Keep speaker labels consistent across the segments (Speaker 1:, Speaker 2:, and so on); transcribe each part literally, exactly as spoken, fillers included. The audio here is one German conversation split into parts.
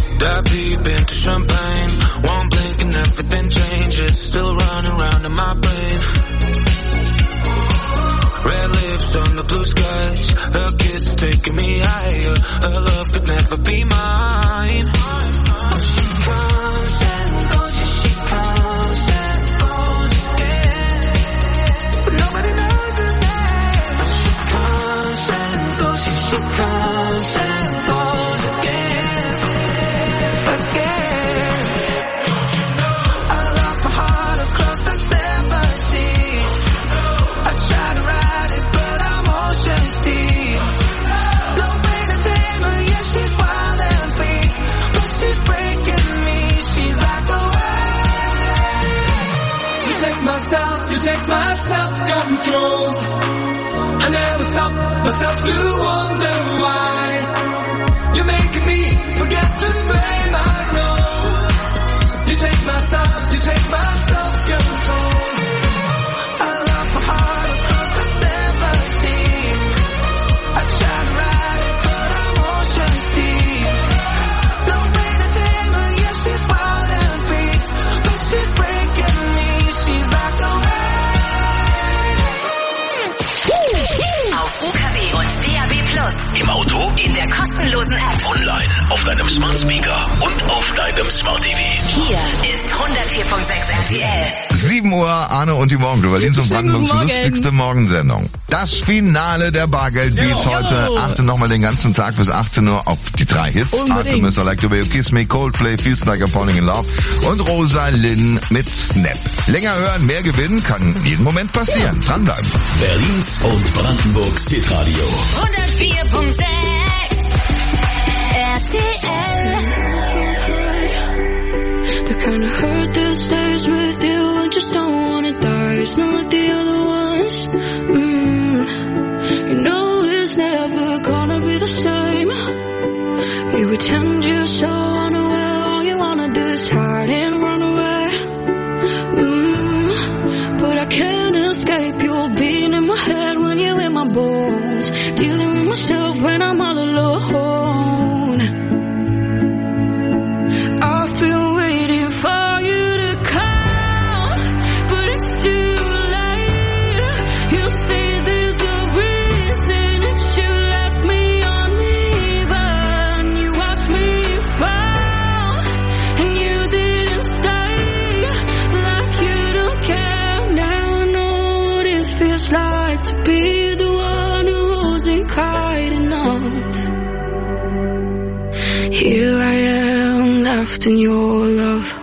Speaker 1: Dive deep into champagne. One blink and everything changes. Still running around in my brain. Red lips on the blue skies. Her kiss taking me higher. Her love could never be mine. She comes and goes, she comes and goes again. But nobody knows her name. She comes and goes, she comes and goes again. Again. I lost my heart across the seven seas. I tried to ride it, but I'm ocean deep. No way to tame her, yeah, she's wild and free. But she's breaking me, she's like a wave.
Speaker 2: You take my stuff, you take my self-control. I never stop myself to wonder why. You're making me forget to blame, I know. You take my stuff, you take my self-control.
Speaker 1: I lost my heart across the seven seas. I tried to ride it, but I'm ocean deep. No way to tame her, yeah, she's wild and free. But she's breaking me, she's like a wave.
Speaker 3: Auf U K W und D A B Plus.
Speaker 4: Im Auto,
Speaker 3: In der kostenlosen App.
Speaker 4: online, auf deinem Smart Speaker und auf deinem Smart T V.
Speaker 3: Hier ist hundertvier Komma sechs R T L.
Speaker 5: sieben Uhr, Arne und die Morgen, Berlins und Brandenburgs
Speaker 6: Morgen.
Speaker 5: lustigste Morgensendung. Das Finale der Bargeld-Beats
Speaker 6: Jo.
Speaker 5: heute. Achte nochmal den ganzen Tag bis achtzehn Uhr auf die drei Hits.
Speaker 6: Unbedingt.
Speaker 5: Artemis, I Like the Way You Kiss Me, Coldplay, Feels Like I'm Falling in Love und Rosa Lynn mit Snap. Länger hören, mehr gewinnen, kann jeden Moment passieren. Dranbleiben.
Speaker 4: Berlins und Brandenburgs Hitradio.
Speaker 3: hundertvier Komma sechs R T L.
Speaker 7: The kind of hurt that stays with you and just don't wanna die. It's not like the other ones. Mm. You know it's never gonna be the same. You pretend you're so unaware. All you wanna do is hide and run away. Mm. But I can't escape your being in my head when you're in my bones. Dealing with myself when I'm all alone. I've been waiting for you to come, but it's too late. You say there's a reason that you left me uneven. You watched me fall, and you didn't stay. Like you don't care. Now I know what it feels like to be the one who wasn't quite enough. Here I am, left in your love.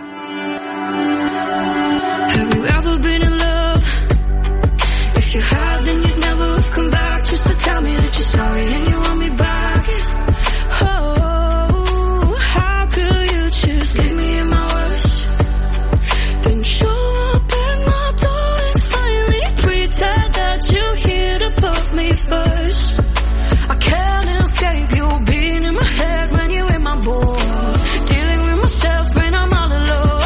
Speaker 7: Have you ever been in love? If you have, then you'd never have come back just to tell me that you're sorry and you want me back. Oh, how could you just leave me in my worst? Then show up at my door and finally pretend that you're here to put me first. I can't escape you being in my head when you're in my bones. Dealing with myself when I'm all alone.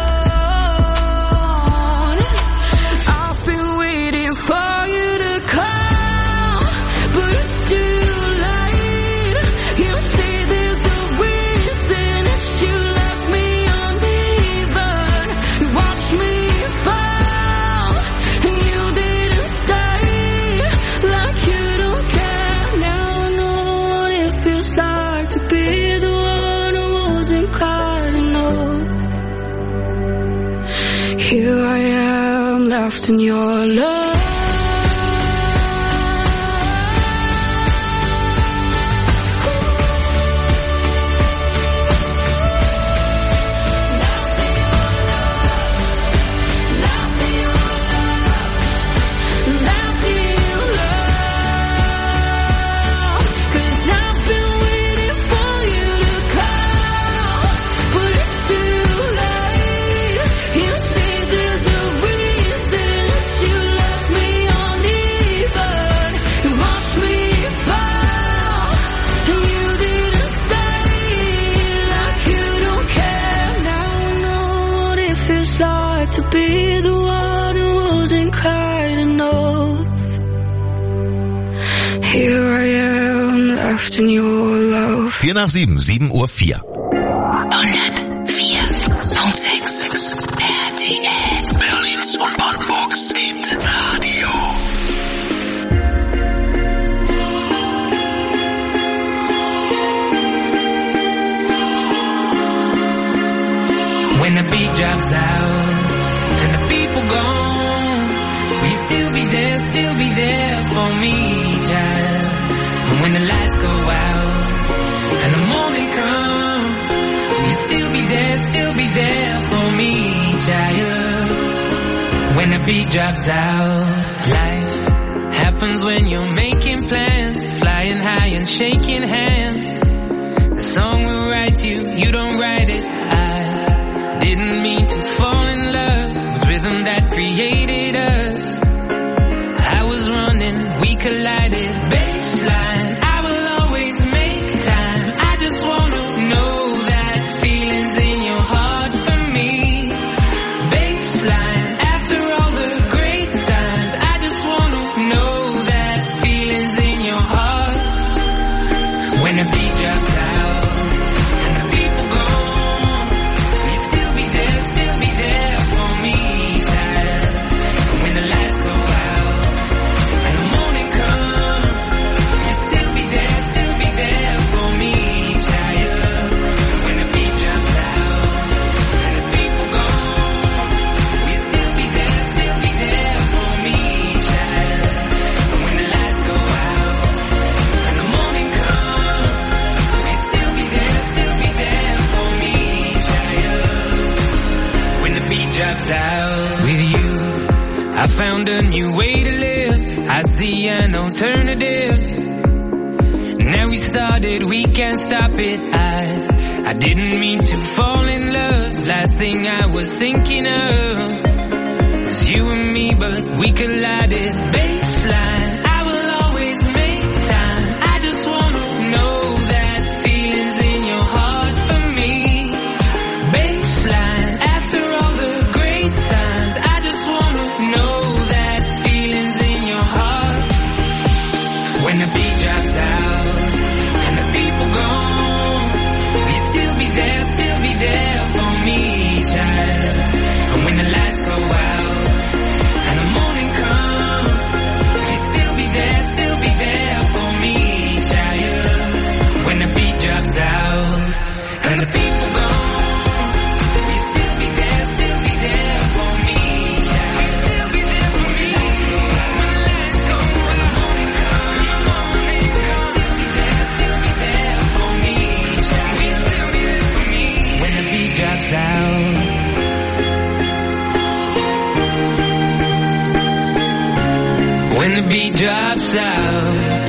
Speaker 7: I've been waiting for you to come, but it's too late. You say there's a reason that you left me uneven. You watched me fall, and you didn't stay. Like you don't care. Now I know what it feels like to be the one who wasn't quite enough. Here I am, left in your love. To be the one who wasn't quite enough. Here I am, left in your love.
Speaker 5: Vier nach sieben, sieben Uhr vier.
Speaker 3: hundertvier Komma sechs R T L.
Speaker 4: Berlins und Brandenburgs Hitradio.
Speaker 2: When the beat drops out and the people gone, will you still be there, still be there for me, child? And when the lights go out and the morning comes, will you still be there, still be there for me, child? When the beat drops out, life happens when you're making plans, flying high and shaking hands. The song will write you, you don't write it. I didn't mean to fall in love. It was rhythm that created us. I was running, we collided. Baseline, I will always make time. I just wanna know that feelings in your heart for me. Baseline, after all the great times, I just wanna know that feelings in your heart. When the beat drops out and the people gone, will you still be there, still be there for me, child? When the lights go out and the morning comes, will you still be there, still be there for me, child? When the beat drops out and the people gone, will you still be there, still be there for me, child? When the lights go out and the morning comes, will you still be there, still be there for me, child? When the beat drops out with you, I found a new way to live. I see an alternative. Now we started, we can't stop it. I, I didn't mean to fall in love. Last thing I was thinking of was you and me, but we collided. Baseline, I will always make time. I just wanna know that feelings in your heart for me. Baseline, after all the great times, I just wanna know that feelings in your heart. When the beat drops out and the people gone, will you still be there, still be there for me, child? And when the lights go out and the morning comes, will you still be there, still be there for me, child? When the beat drops out and the people gone, will you still be there, still be there for me, child? Still be there for me. When the lights go and the morning comes, will you still be there, still be there for me, child? Will you still be there for me? When the beat drops out. When the beat drops out.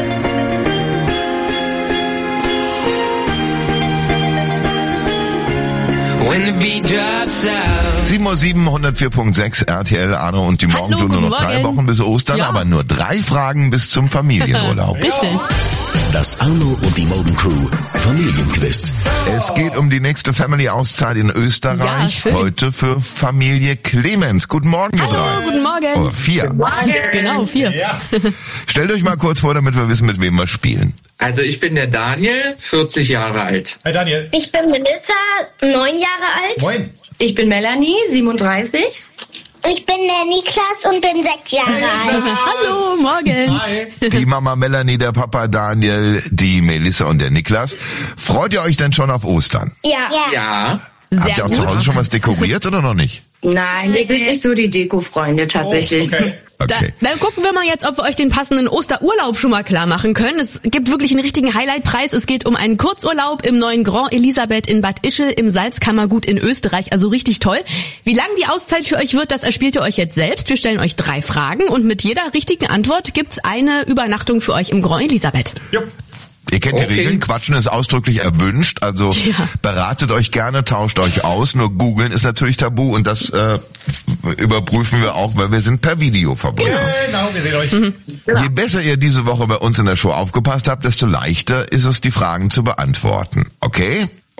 Speaker 2: When the beat drops out.
Speaker 5: sieben Uhr sieben, hundertvier Komma sechs R T L, Arno und die Morgen
Speaker 6: Hallo,
Speaker 5: tun nur noch
Speaker 6: guten
Speaker 5: drei
Speaker 6: Morgen.
Speaker 5: Wochen bis Ostern,
Speaker 6: Ja.
Speaker 5: aber nur drei Fragen bis zum Familienurlaub.
Speaker 6: Richtig.
Speaker 4: Das Arno und die Morgencrew Familienquiz.
Speaker 5: Es geht um die nächste Family-Auszeit in
Speaker 6: Ja,
Speaker 5: Österreich.
Speaker 6: schön.
Speaker 5: Heute für Familie Clemens. Guten Morgen, ihr
Speaker 6: Hallo,
Speaker 5: drei.
Speaker 6: guten Morgen.
Speaker 5: Oder vier.
Speaker 6: Genau, vier.
Speaker 5: Stellt euch mal kurz vor, damit wir wissen, mit wem wir spielen.
Speaker 8: Also ich bin der Daniel, vierzig Jahre alt.
Speaker 9: Hi Daniel.
Speaker 10: Ich bin Melissa, neun Jahre alt.
Speaker 9: Moin.
Speaker 11: Ich bin Melanie, siebenunddreißig.
Speaker 10: Ich bin der Niklas und bin sechs Jahre alt.
Speaker 6: Hallo, morgen.
Speaker 9: Hi.
Speaker 5: Die Mama Melanie, der Papa Daniel, die Melissa und der Niklas. Freut ihr euch denn schon auf Ostern?
Speaker 10: Ja.
Speaker 8: Ja.
Speaker 6: Sehr
Speaker 5: Habt ihr auch
Speaker 6: gut.
Speaker 5: zu Hause schon was dekoriert oder noch nicht?
Speaker 11: Nein, wir sind nicht so die Deko-Freunde tatsächlich.
Speaker 9: Oh, okay.
Speaker 6: Da,
Speaker 5: Okay.
Speaker 6: dann gucken wir mal jetzt, ob wir euch den passenden Osterurlaub schon mal klar machen können. Es gibt wirklich einen richtigen Highlight-Preis. Es geht um einen Kurzurlaub im neuen Grand Elisabeth in Bad Ischl im Salzkammergut in Österreich. Also richtig toll. Wie lang die Auszeit für euch wird, das erspielt ihr euch jetzt selbst. Wir stellen euch drei Fragen und mit jeder richtigen Antwort gibt's eine Übernachtung für euch im Grand Elisabeth.
Speaker 9: Jupp.
Speaker 5: Ihr kennt die
Speaker 8: Okay.
Speaker 5: Regeln, Quatschen ist ausdrücklich erwünscht, also
Speaker 6: Ja.
Speaker 5: beratet euch gerne, tauscht euch aus, nur googeln ist natürlich tabu und das äh, überprüfen wir auch, weil wir sind per Video verbunden.
Speaker 9: Genau, wir sehen euch.
Speaker 5: Je besser ihr diese Woche bei uns in der Show aufgepasst habt, desto leichter ist es, die Fragen zu beantworten. Okay?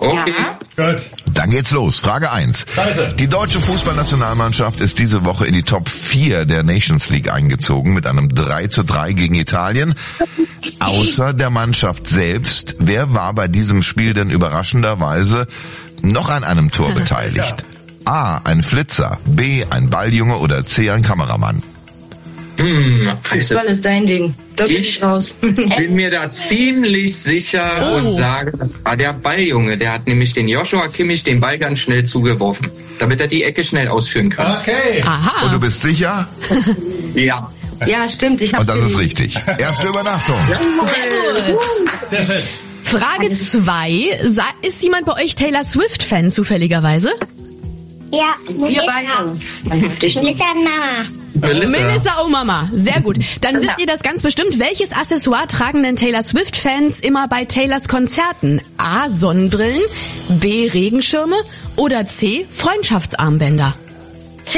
Speaker 8: Okay.
Speaker 9: Gut.
Speaker 5: Dann geht's los. Frage eins.
Speaker 9: Scheiße.
Speaker 5: Die deutsche Fußballnationalmannschaft ist diese Woche in die Top vier der Nations League eingezogen mit einem drei zu drei gegen Italien. Außer der Mannschaft selbst, wer war bei diesem Spiel denn überraschenderweise noch an einem Tor beteiligt? A, ein Flitzer, B, ein Balljunge oder C, ein Kameramann?
Speaker 8: Hm,
Speaker 11: Fußball ist dein Ding. Da bin ich
Speaker 8: ich
Speaker 11: raus.
Speaker 8: bin mir da ziemlich sicher
Speaker 6: Oh.
Speaker 8: und sage, das war der Balljunge. Der hat nämlich den Joshua Kimmich den Ball ganz schnell zugeworfen, damit er die Ecke schnell ausführen kann.
Speaker 9: Okay.
Speaker 6: Aha.
Speaker 5: Und du bist sicher?
Speaker 8: Ja.
Speaker 11: Ja, stimmt. Ich hab's
Speaker 5: Und das ist
Speaker 11: gelesen.
Speaker 5: richtig. Erste Übernachtung.
Speaker 6: Sehr gut.
Speaker 9: Sehr schön.
Speaker 6: Frage zwei. Ist jemand bei euch Taylor Swift-Fan zufälligerweise?
Speaker 10: Ja,
Speaker 11: Wir beide. Dann heftig.
Speaker 10: Melissa Mama.
Speaker 8: Melissa.
Speaker 6: Melissa, oh Mama. Sehr gut. Dann wisst ihr das ganz bestimmt. Welches Accessoire tragen denn Taylor Swift-Fans immer bei Taylors Konzerten? A, Sonnenbrillen, B, Regenschirme oder C, Freundschaftsarmbänder?
Speaker 10: C.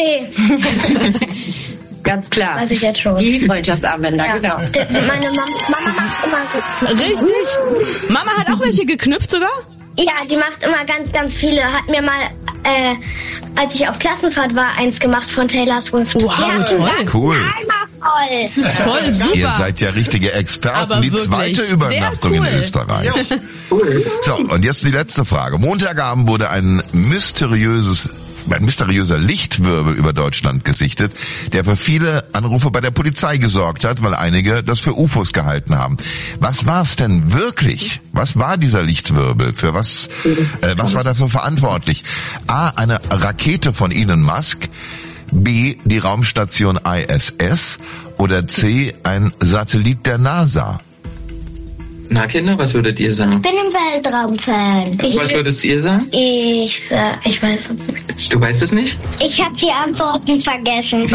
Speaker 11: Ganz klar.
Speaker 10: Weiß ich jetzt schon.
Speaker 11: Die Freundschaftsarmbänder, genau.
Speaker 10: D- Meine Mama, Mama macht immer so.
Speaker 6: Richtig. Mama hat auch welche geknüpft sogar?
Speaker 10: Ja, die macht immer ganz, ganz viele. Hat mir mal, äh, als ich auf Klassenfahrt war, eins gemacht von Taylor Swift.
Speaker 6: Wow,
Speaker 10: ja,
Speaker 6: toll.
Speaker 5: Cool.
Speaker 10: einmal voll.
Speaker 6: Voll super.
Speaker 5: Ihr seid ja richtige Experten.
Speaker 6: Aber
Speaker 5: Die
Speaker 6: wirklich.
Speaker 5: zweite
Speaker 6: Sehr
Speaker 5: Übernachtung
Speaker 6: cool.
Speaker 5: in Österreich. So, und jetzt die letzte Frage. Montagabend wurde ein mysteriöses ein mysteriöser Lichtwirbel über Deutschland gesichtet, der für viele Anrufe bei der Polizei gesorgt hat, weil einige das für U F Os gehalten haben. Was war es denn wirklich? Was war dieser Lichtwirbel? Für was, äh, was war dafür verantwortlich? A, eine Rakete von Elon Musk, B, die Raumstation I S S oder C, ein Satellit der NASA?
Speaker 8: Na Kinder, was würdet ihr sagen?
Speaker 10: Ich bin im Weltraum-Fan. Ich,
Speaker 8: Was würdest ihr sagen?
Speaker 10: ich, äh, ich weiß es nicht.
Speaker 8: Du weißt es nicht?
Speaker 10: Ich habe die Antworten vergessen.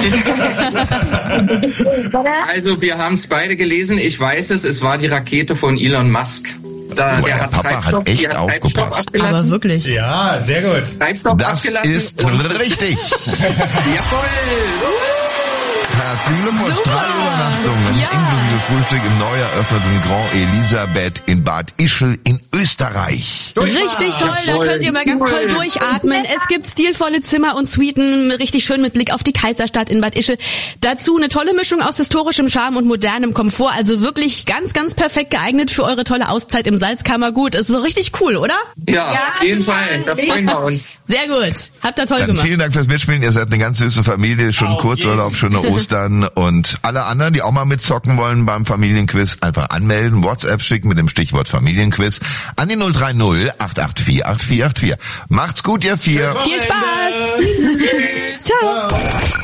Speaker 10: Oder?
Speaker 8: Also wir haben es beide gelesen. Ich weiß es, es war die Rakete von Elon Musk. Da,
Speaker 5: Boah,
Speaker 8: der
Speaker 5: der
Speaker 8: hat
Speaker 5: Papa
Speaker 8: Treibstoff,
Speaker 5: hat echt
Speaker 8: die hat Treibstoff
Speaker 5: aufgepasst.
Speaker 8: abgelassen.
Speaker 6: Aber wirklich.
Speaker 9: Ja, sehr gut.
Speaker 8: Treibstoff
Speaker 5: Das
Speaker 8: abgelassen
Speaker 5: ist
Speaker 8: und-
Speaker 5: richtig.
Speaker 8: Jawohl!
Speaker 5: Herzlichen Glückwunsch. Drei Übernachtungen
Speaker 6: Ja.
Speaker 5: inklusive Frühstück im neu eröffneten Grand Elisabeth in Bad Ischl in Österreich.
Speaker 6: Richtig toll, da könnt ihr mal ganz toll durchatmen. Es gibt stilvolle Zimmer und Suiten, richtig schön mit Blick auf die Kaiserstadt in Bad Ischl. Dazu eine tolle Mischung aus historischem Charme und modernem Komfort. Also wirklich ganz, ganz perfekt geeignet für eure tolle Auszeit im Salzkammergut. Ist so richtig cool, oder?
Speaker 8: Ja, auf jeden Fall. Da freuen wir uns.
Speaker 6: Sehr gut. Habt ihr toll
Speaker 5: Dann
Speaker 6: gemacht.
Speaker 5: vielen Dank fürs Mitspielen. Ihr seid eine ganz süße Familie. Schönen
Speaker 9: Auf
Speaker 5: Kurzurlaub, schöne Ostern. Und alle anderen, die auch mal mitzocken wollen beim Familienquiz, einfach anmelden, WhatsApp schicken mit dem Stichwort Familienquiz an die null drei null acht acht vier acht vier acht vier. Macht's gut, ihr vier.
Speaker 6: Viel Spaß. Ciao.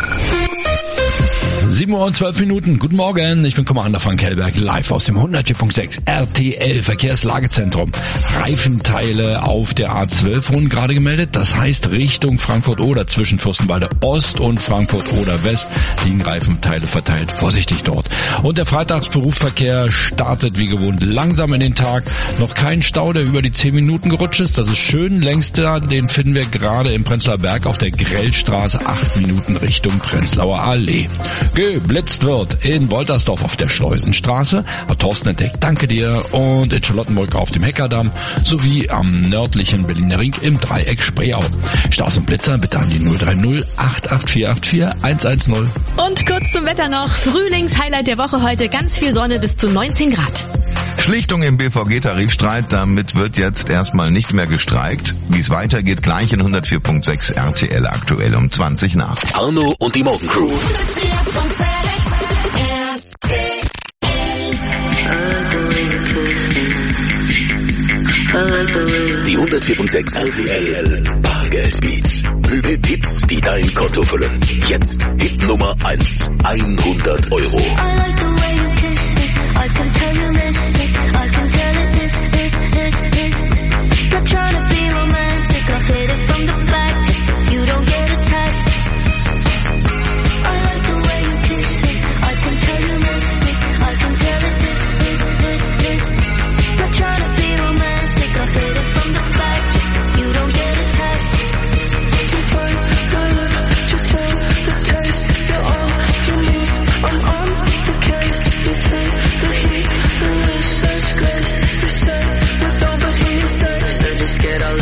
Speaker 12: sieben Uhr und zwölf Minuten. Guten Morgen, ich bin Commander Frank Hellberg, live aus dem hundertvier Komma sechs R T L Verkehrslagezentrum. Reifenteile auf der A zwölf wurden gerade gemeldet. Das heißt, Richtung Frankfurt oder zwischen Fürstenwalde Ost und Frankfurt oder West liegen Reifenteile verteilt. Vorsichtig dort. Und der Freitagsberufsverkehr startet wie gewohnt langsam in den Tag. Noch kein Stau, der über die zehn Minuten gerutscht ist. Das ist schön. Längster, den finden wir gerade im Prenzlauer Berg auf der Grellstraße. Acht Minuten Richtung Prenzlauer Allee. Geblitzt wird in Woltersdorf auf der Schleusenstraße, hat Thorsten entdeckt, danke dir, und in Charlottenburg auf dem Heckerdamm sowie am nördlichen Berliner Ring im Dreieck Spreeau. Staus und Blitzer bitte an die null drei null acht acht vier acht vier eins eins null.
Speaker 6: Und kurz zum Wetter noch. Frühlingshighlight der Woche heute. Ganz viel Sonne bis zu neunzehn Grad.
Speaker 5: Schlichtung im B V G-Tarifstreit, damit wird jetzt erstmal nicht mehr gestreikt. Wie es weitergeht, gleich in hundertvier Komma sechs R T L aktuell um zwanzig nach.
Speaker 4: Arno und die Morgencrew. Die hundertvier Komma sechs R T L Bargeldbeats. Möbelhits, die dein Konto füllen. Jetzt Hit Nummer eins. hundert Euro.
Speaker 7: Get a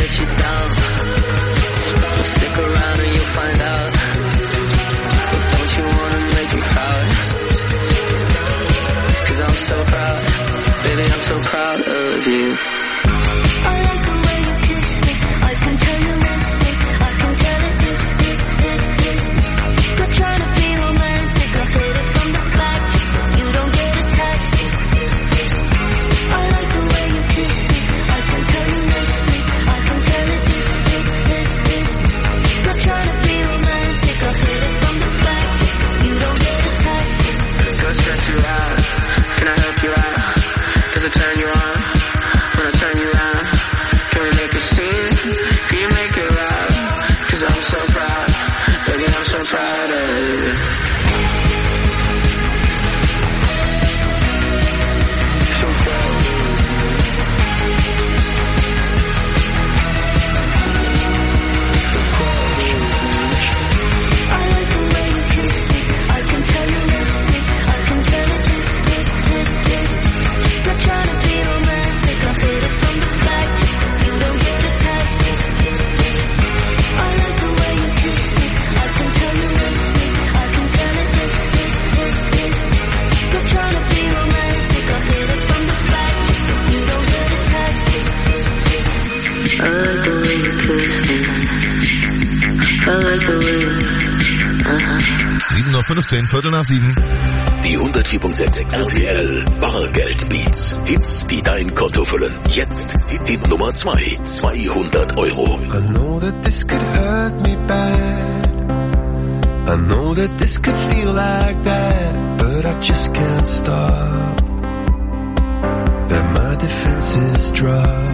Speaker 13: way you kiss me. I like the way. Uh-huh.
Speaker 5: sieben Uhr fünfzehn, Viertel nach sieben.
Speaker 4: Die hundertvier Komma sechs R T L Bargeldbeats. Hits, die dein Konto füllen. Jetzt Hit Nummer zwei. zweihundert Euro.
Speaker 1: I know that this could hurt me bad. I know that this could feel like that, but I just can't stop. And my defenses drop.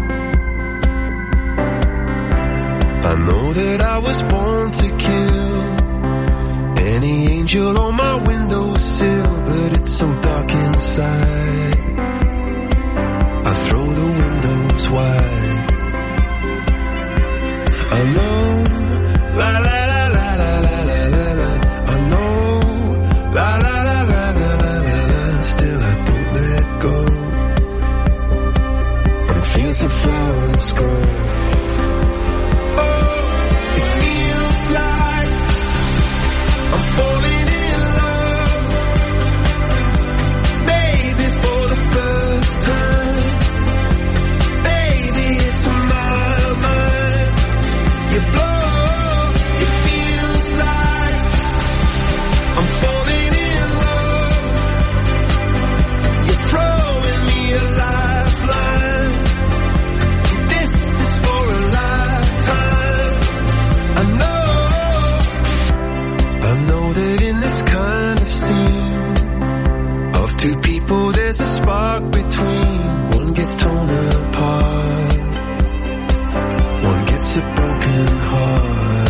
Speaker 1: I know that I was born to kill any angel on my windowsill, but it's so dark inside. I throw the windows wide. I know, la la la la la la la la la. I know, la la la la la la la la. Still I don't let go. On fields of flowers grow. Oh, it feels like I'm falling in love. Maybe for the first time. Baby, it's on my mind. You blow, it feels like I'm falling in love. You're throwing me a lifeline. This is for a lifetime. I know, I know that in this kind of scene of two people there's a spark between. One gets torn apart, one gets a broken heart.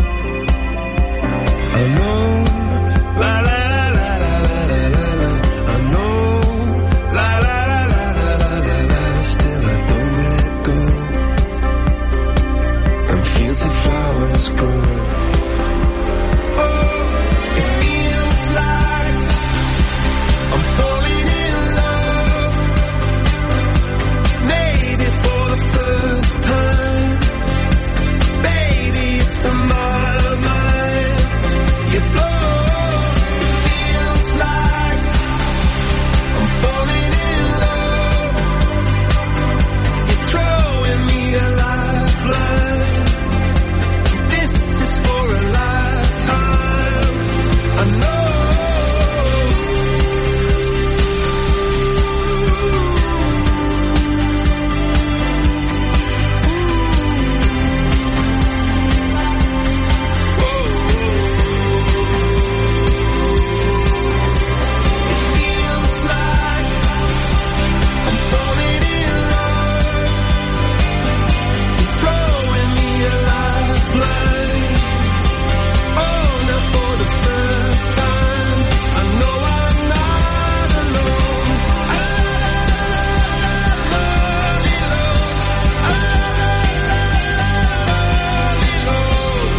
Speaker 1: I know, la la la la la la la la. I know, la la la la la la la la. Still I don't let go. And fields of flowers grow. Oh, it feels like I'm falling in love. Maybe for the first time. Baby, it's on my mind. You blow, it feels like I'm falling in love. You're throwing me a lifeline. This is for a lifetime. I know. Feels like I'm falling in love. You're throwing me a lifeline. Oh, now for the first time, I know I'm not alone. I love you, Lord. I love you, Lord.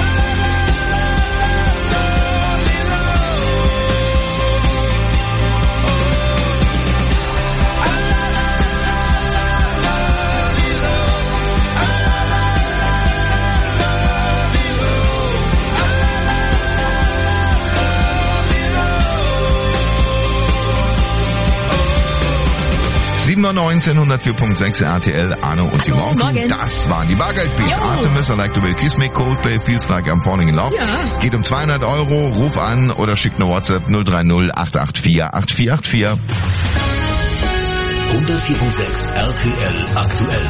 Speaker 5: sieben Uhr neunzehn, hundertvier Komma sechs R T L, Arne und die
Speaker 6: Hallo,
Speaker 5: Morgen.
Speaker 6: morgen.
Speaker 5: Das waren die Bargeldbeats.
Speaker 6: Jo.
Speaker 5: Artemis, I Like the Way You Kiss Me, Coldplay, Feels Like I'm Falling in Love.
Speaker 6: Ja.
Speaker 5: Geht um zweihundert Euro, ruf an oder schick eine WhatsApp null drei null acht acht vier acht vier acht vier.
Speaker 4: hundertvier Komma sechs R T L aktuell.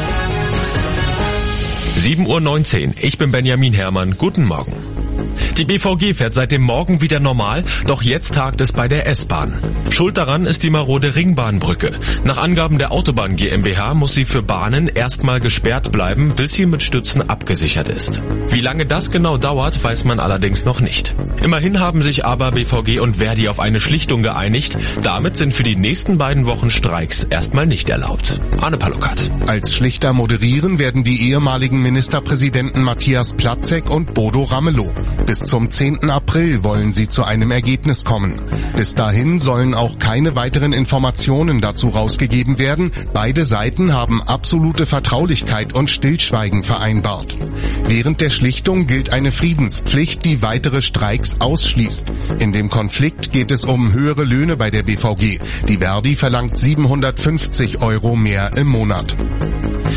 Speaker 14: sieben Uhr neunzehn. Ich bin Benjamin Herrmann. Guten Morgen. Die B V G fährt seit dem Morgen wieder normal, doch jetzt hakt es bei der S-Bahn. Schuld daran ist die marode Ringbahnbrücke. Nach Angaben der Autobahn GmbH muss sie für Bahnen erstmal gesperrt bleiben, bis sie mit Stützen abgesichert ist. Wie lange das genau dauert, weiß man allerdings noch nicht. Immerhin haben sich aber B V G und Verdi auf eine Schlichtung geeinigt. Damit sind für die nächsten beiden Wochen Streiks erstmal nicht erlaubt. Arne Palukat.
Speaker 15: Als Schlichter moderieren werden die ehemaligen Ministerpräsidenten Matthias Platzek und Bodo Ramelow. Bis zum zehnten April wollen sie zu einem Ergebnis kommen. Bis dahin sollen auch keine weiteren Informationen dazu rausgegeben werden. Beide Seiten haben absolute Vertraulichkeit und Stillschweigen vereinbart. Während der Schlichtung gilt eine Friedenspflicht, die weitere Streiks ausschließt. In dem Konflikt geht es um höhere Löhne bei der B V G. Die Verdi verlangt siebenhundertfünfzig Euro mehr im Monat.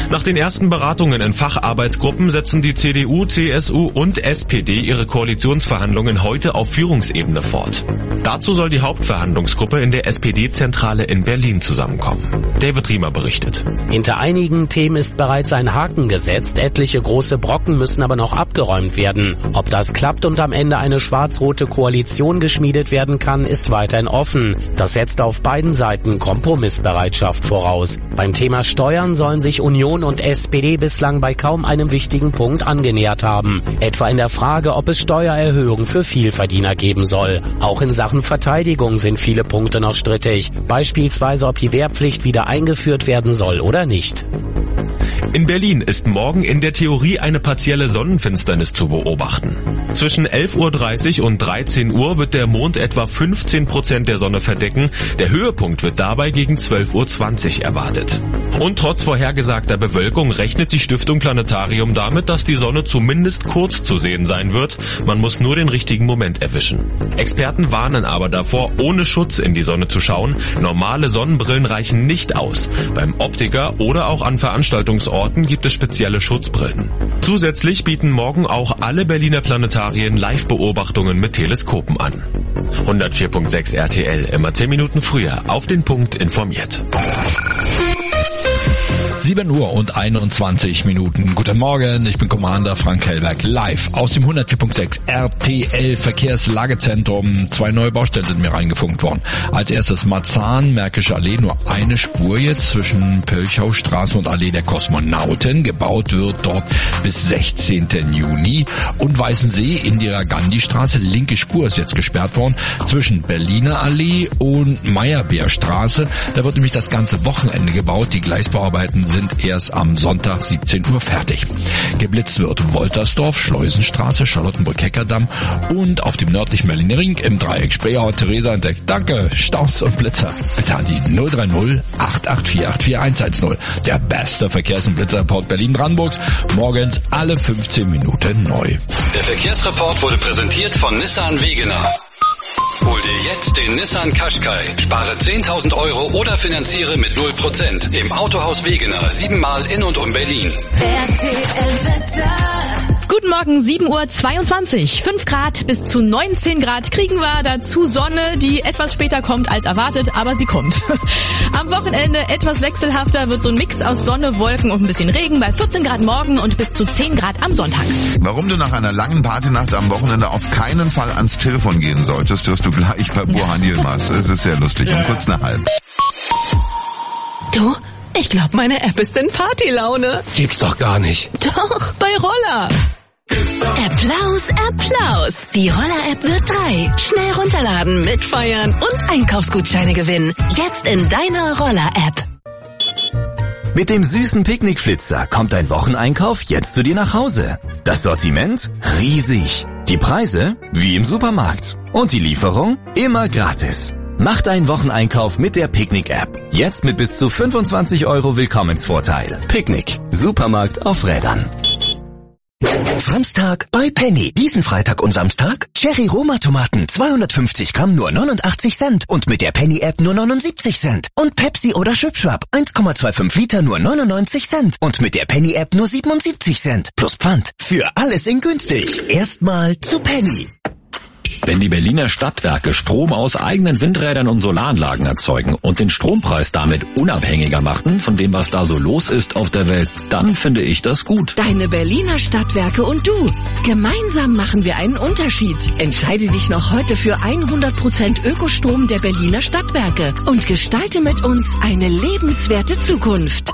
Speaker 14: Nach den ersten Beratungen in Facharbeitsgruppen setzen die C D U, C S U und S P D ihre Koalitionsverhandlungen heute auf Führungsebene fort. Dazu soll die Hauptverhandlungsgruppe in der S P D-Zentrale in Berlin zusammenkommen. David Riemer berichtet.
Speaker 16: Hinter einigen Themen ist bereits ein Haken gesetzt, etliche große Brocken müssen aber noch abgeräumt werden. Ob das klappt und am Ende eine schwarz-rote Koalition geschmiedet werden kann, ist weiterhin offen. Das setzt auf beiden Seiten Kompromissbereitschaft voraus. Beim Thema Steuern sollen sich Union und S P D bislang bei kaum einem wichtigen Punkt angenähert haben. Etwa in der Frage, ob es Steuererhöhungen für Vielverdiener geben soll. Auch in Sachen Verteidigung sind viele Punkte noch strittig. Beispielsweise, ob die Wehrpflicht wieder eingeführt werden soll oder nicht.
Speaker 14: In Berlin ist morgen in der Theorie eine partielle Sonnenfinsternis zu beobachten. Zwischen elf Uhr dreißig und dreizehn Uhr wird der Mond etwa fünfzehn Prozent der Sonne verdecken. Der Höhepunkt wird dabei gegen zwölf Uhr zwanzig erwartet. Und trotz vorhergesagter Bewölkung rechnet die Stiftung Planetarium damit, dass die Sonne zumindest kurz zu sehen sein wird. Man muss nur den richtigen Moment erwischen. Experten warnen aber davor, ohne Schutz in die Sonne zu schauen. Normale Sonnenbrillen reichen nicht aus. Beim Optiker oder auch an Veranstaltungsorten gibt es spezielle Schutzbrillen. Zusätzlich bieten morgen auch alle Berliner Planetarien Live-Beobachtungen mit Teleskopen an. hundertvier Komma sechs R T L, immer zehn Minuten früher, auf den Punkt informiert.
Speaker 12: sieben Uhr und einundzwanzig Minuten. Guten Morgen, ich bin Commander Frank Hellberg, live aus dem hundertvier Komma sechs R T L Verkehrslagezentrum. Zwei neue Baustellen sind mir reingefunkt worden. Als erstes Marzahn, Märkische Allee, nur eine Spur jetzt zwischen Pölchaustraße und Allee der Kosmonauten. Gebaut wird dort bis sechzehnten Juni. Und Weißensee, Indira-Gandhi-Straße, linke Spur ist jetzt gesperrt worden zwischen Berliner Allee und Meyerbeerstraße. Da wird nämlich das ganze Wochenende gebaut. Die Gleisbauarbeiten sind erst am Sonntag siebzehn Uhr fertig. Geblitzt wird Woltersdorf, Schleusenstraße, Charlottenburg-Heckerdamm und auf dem nördlichen Berliner Ring im Dreieck Spreeauer Theresa entdeckt. Danke, Staus und Blitzer. Bitte an die null drei null acht acht vier acht vier eins eins null. Der beste Verkehrs- und Blitzerreport Berlin-Brandenburgs. Morgens alle fünfzehn Minuten neu.
Speaker 17: Der Verkehrsreport wurde präsentiert von Nissan Wegener. Hol dir jetzt den Nissan Qashqai. Spare zehntausend Euro oder finanziere mit null Prozent. Im Autohaus Wegener, siebenmal in und um Berlin.
Speaker 6: R T L-Wetter. Guten Morgen, sieben Uhr zweiundzwanzig. fünf Grad bis zu neunzehn Grad kriegen wir dazu Sonne, die etwas später kommt als erwartet, aber sie kommt. Am Wochenende etwas wechselhafter wird so ein Mix aus Sonne, Wolken und ein bisschen Regen bei vierzehn Grad morgen und bis zu zehn Grad am Sonntag.
Speaker 5: Warum du nach einer langen Partynacht am Wochenende auf keinen Fall ans Telefon gehen solltest, wirst du gleich bei Burhan Yilmaz. Es ist sehr lustig. Um kurz nach halb.
Speaker 6: Du, ich glaube, meine App ist in Partylaune.
Speaker 18: Gibt's doch gar nicht.
Speaker 6: Doch, bei Roller. Applaus, Applaus. Die Roller-App wird drei. Schnell runterladen, mitfeiern und Einkaufsgutscheine gewinnen. Jetzt in deiner Roller-App.
Speaker 19: Mit dem süßen Picknickflitzer kommt dein Wocheneinkauf jetzt zu dir nach Hause. Das Sortiment? Riesig. Die Preise? Wie im Supermarkt. Und die Lieferung? Immer gratis. Mach deinen Wocheneinkauf mit der Picknick-App. Jetzt mit bis zu fünfundzwanzig Euro Willkommensvorteil. Picknick. Supermarkt auf Rädern.
Speaker 20: Samstag bei Penny. Diesen Freitag und Samstag Cherry Roma Tomaten zweihundertfünfzig Gramm nur neunundachtzig Cent und mit der Penny App nur neunundsiebzig Cent. Und Pepsi oder Schwipschwap eins Komma fünfundzwanzig Liter nur neunundneunzig Cent und mit der Penny App nur siebenundsiebzig Cent. Plus Pfand. Für alles in günstig. Erstmal zu Penny.
Speaker 21: Wenn die Berliner Stadtwerke Strom aus eigenen Windrädern und Solaranlagen erzeugen und den Strompreis damit unabhängiger machen von dem, was da so los ist auf der Welt, dann finde ich das gut.
Speaker 22: Deine Berliner Stadtwerke und du. Gemeinsam machen wir einen Unterschied. Entscheide dich noch heute für hundert Prozent Ökostrom der Berliner Stadtwerke und gestalte mit uns eine lebenswerte Zukunft.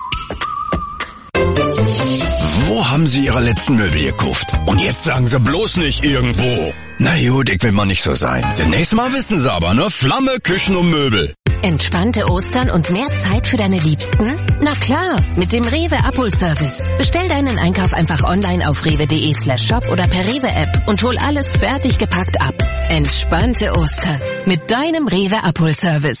Speaker 23: Wo haben Sie Ihre letzten Möbel gekauft? Und jetzt sagen Sie bloß nicht irgendwo. Na gut, ich will mal nicht so sein. Demnächst Mal wissen Sie aber, ne? Flamme, Küchen und Möbel.
Speaker 24: Entspannte Ostern und mehr Zeit für deine Liebsten? Na klar, mit dem Rewe Abholservice. Bestell deinen Einkauf einfach online auf rewe.de slash shop oder per Rewe App und hol alles fertig gepackt ab. Entspannte Ostern mit deinem Rewe Abholservice.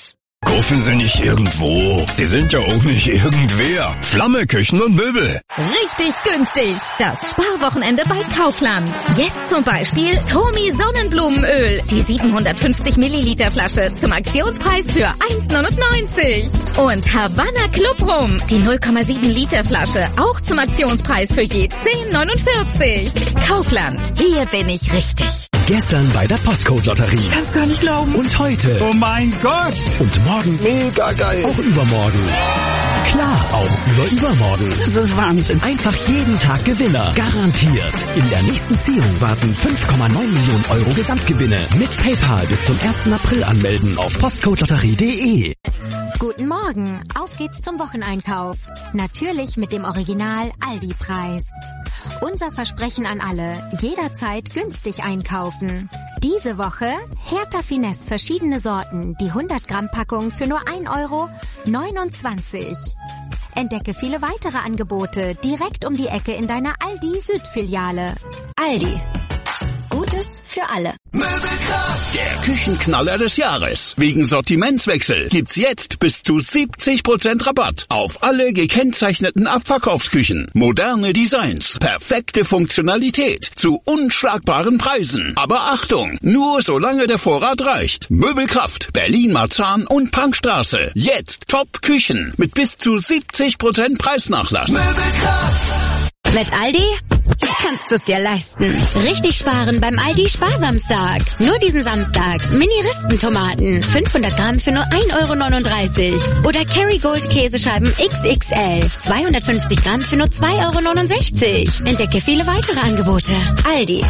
Speaker 23: Kaufen Sie nicht irgendwo. Sie sind ja auch nicht irgendwer. Flamme Küchen und Möbel.
Speaker 2: Richtig günstig. Das Sparwochenende bei Kaufland. Jetzt zum Beispiel Tomi Sonnenblumenöl. Die siebenhundertfünfzig Milliliter Flasche zum Aktionspreis für eins neunundneunzig. Und Havanna Club Rum. Die null Komma sieben Liter Flasche auch zum Aktionspreis für je zehn neunundvierzig. Kaufland. Hier bin ich richtig.
Speaker 20: Gestern bei der Postcode-Lotterie.
Speaker 3: Ich kann's gar nicht glauben.
Speaker 20: Und heute.
Speaker 3: Oh mein Gott.
Speaker 20: Und morgen.
Speaker 3: Mega geil.
Speaker 20: Auch übermorgen. Klar, auch über übermorgen.
Speaker 3: Das ist Wahnsinn.
Speaker 20: Einfach jeden Tag Gewinner. Garantiert. In der nächsten Ziehung warten fünf Komma neun Millionen Euro Gesamtgewinne. Mit PayPal bis zum ersten April anmelden auf postcodelotterie punkt de.
Speaker 24: Guten Morgen, auf geht's zum Wocheneinkauf. Natürlich mit dem Original Aldi-Preis. Unser Versprechen an alle, jederzeit günstig einkaufen. Diese Woche Hertha Finesse verschiedene Sorten, die hundert Gramm Packung für nur ein Euro neunundzwanzig. Entdecke viele weitere Angebote direkt um die Ecke in deiner Aldi Südfiliale. Aldi. Gutes für alle.
Speaker 4: Möbelkraft, der Küchenknaller des Jahres. Wegen Sortimentswechsel gibt's jetzt bis zu siebzig Prozent Rabatt auf alle gekennzeichneten Abverkaufsküchen. Moderne Designs, perfekte Funktionalität zu unschlagbaren Preisen. Aber Achtung, nur solange der Vorrat reicht. Möbelkraft, Berlin-Marzahn und Punkstraße. Jetzt Top-Küchen mit bis zu siebzig Prozent Preisnachlass. Möbelkraft.
Speaker 24: Mit Aldi kannst du es dir leisten. Richtig sparen beim Aldi Sparsamstag. Nur diesen Samstag. Mini-Ristentomaten. fünfhundert Gramm für nur ein Euro neununddreißig. Oder Kerrygold Käsescheiben X X L. zweihundertfünfzig Gramm für nur zwei Euro neunundsechzig. Entdecke viele weitere Angebote. Aldi.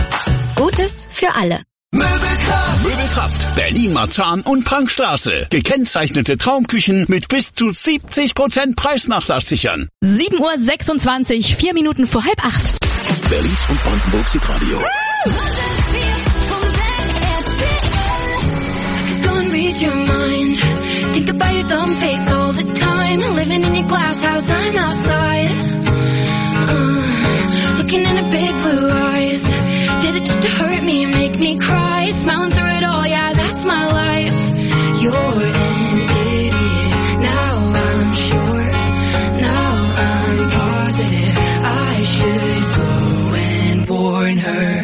Speaker 24: Gutes für alle.
Speaker 4: Möbelkraft. Möbelkraft, Berlin-Marzahn und Punkstraße. Gekennzeichnete Traumküchen mit bis zu siebzig Prozent Preisnachlass sichern.
Speaker 6: sieben Uhr sechsundzwanzig, vier Minuten vor halb acht.
Speaker 4: Berlins und Brandenburgs Hitradio.
Speaker 7: Don't read your mind. Think about your dumb face all the time. Living in your glass house, I'm outside. Uh, looking in her big blue eyes. Did it just to hurt me and make me cry? Smiling through it all, yeah, that's my life. You're an idiot. Now I'm sure. Now I'm positive. I should go and warn her.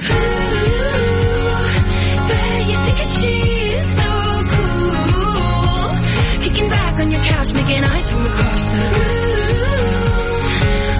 Speaker 7: Ooh, bet you think that she's so cool. Kicking back on your couch, making eyes from across the room.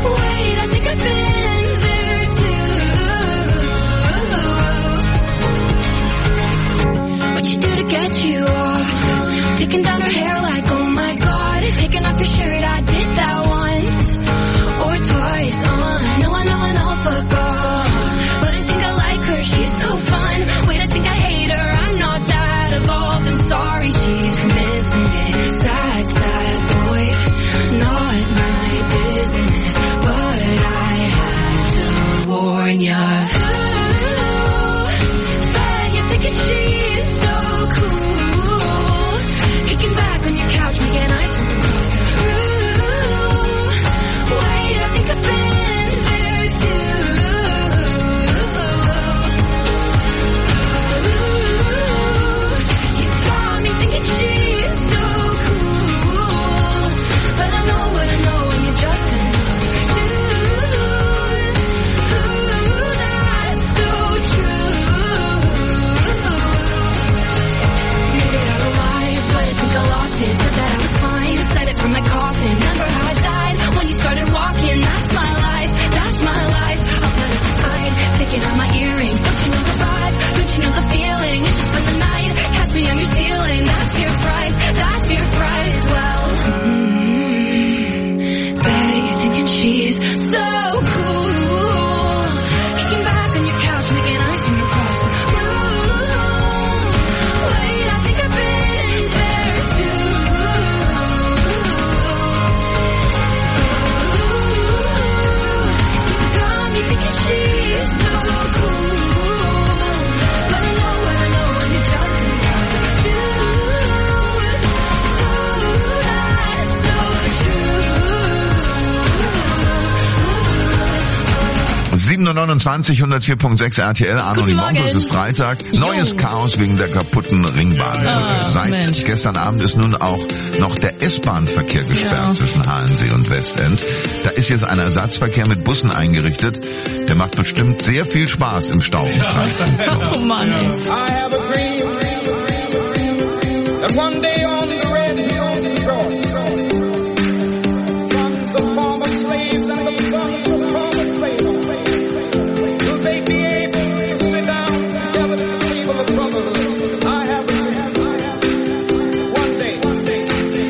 Speaker 5: sieben Uhr neunundzwanzig, hundertvier Punkt sechs R T L, Arno
Speaker 6: Guten
Speaker 5: Limonko,
Speaker 6: Morgen.
Speaker 5: es ist Freitag.
Speaker 6: Jo.
Speaker 5: Neues Chaos wegen der kaputten Ringbahnbrücke.
Speaker 6: Oh,
Speaker 5: Seit
Speaker 6: Mensch.
Speaker 5: gestern Abend ist nun auch noch der S-Bahn-Verkehr gesperrt
Speaker 6: Ja.
Speaker 5: zwischen Halensee und Westend. Da ist jetzt ein Ersatzverkehr mit Bussen eingerichtet. Der macht bestimmt sehr viel Spaß im Stau.
Speaker 6: Oh Mann, ey.
Speaker 1: I have a dream that one day on the red hills of Georgia, sons of former slaves and the sons of former slaves, will they be able to sit down together at the table of brotherhood? I have a dream. One day, one day, one day.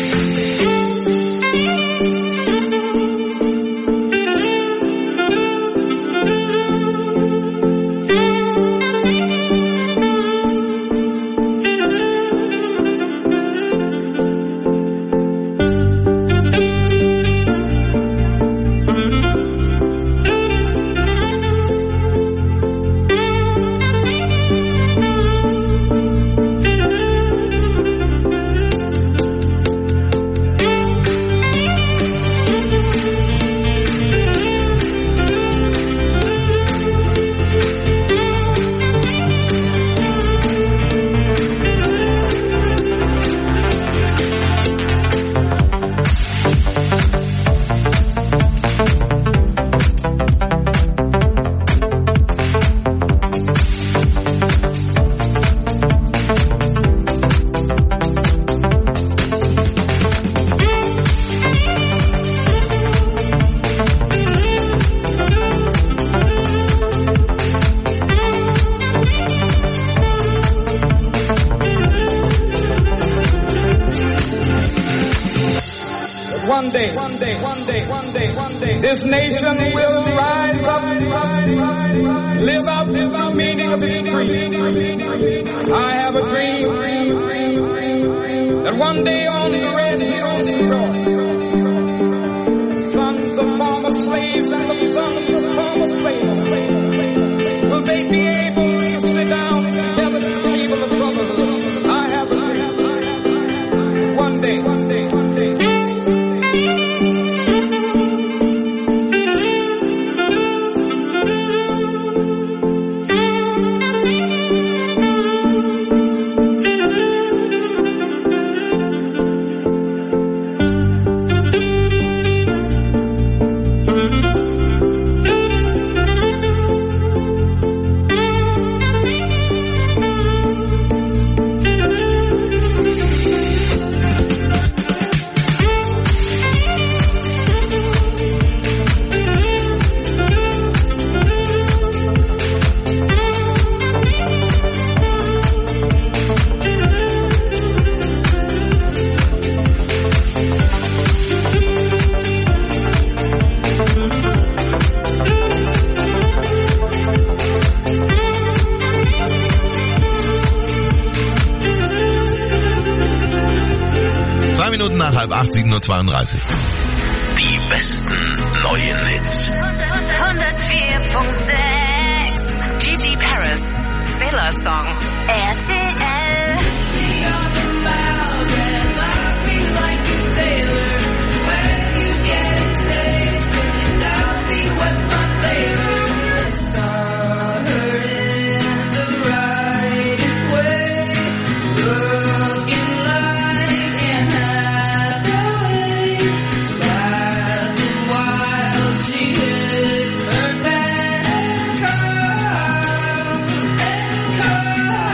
Speaker 1: One day, one day, one day, one day, one day, this nation will rise up, live out the true meaning of its creed. I have a dream that one day on the red hills of Georgia, sons of former slaves and the sons of former slaves, will they be able to sit down together at the table of brotherhood? I have a dream. One day, one day, one day.
Speaker 5: Zwei Minuten nach halb acht, sieben Uhr zweiunddreißig.
Speaker 19: Die besten neuen Hits.
Speaker 2: hundertvier Punkt sechs Gigi Paris, Sailor Song, R T L.
Speaker 1: She hit her bad car and car.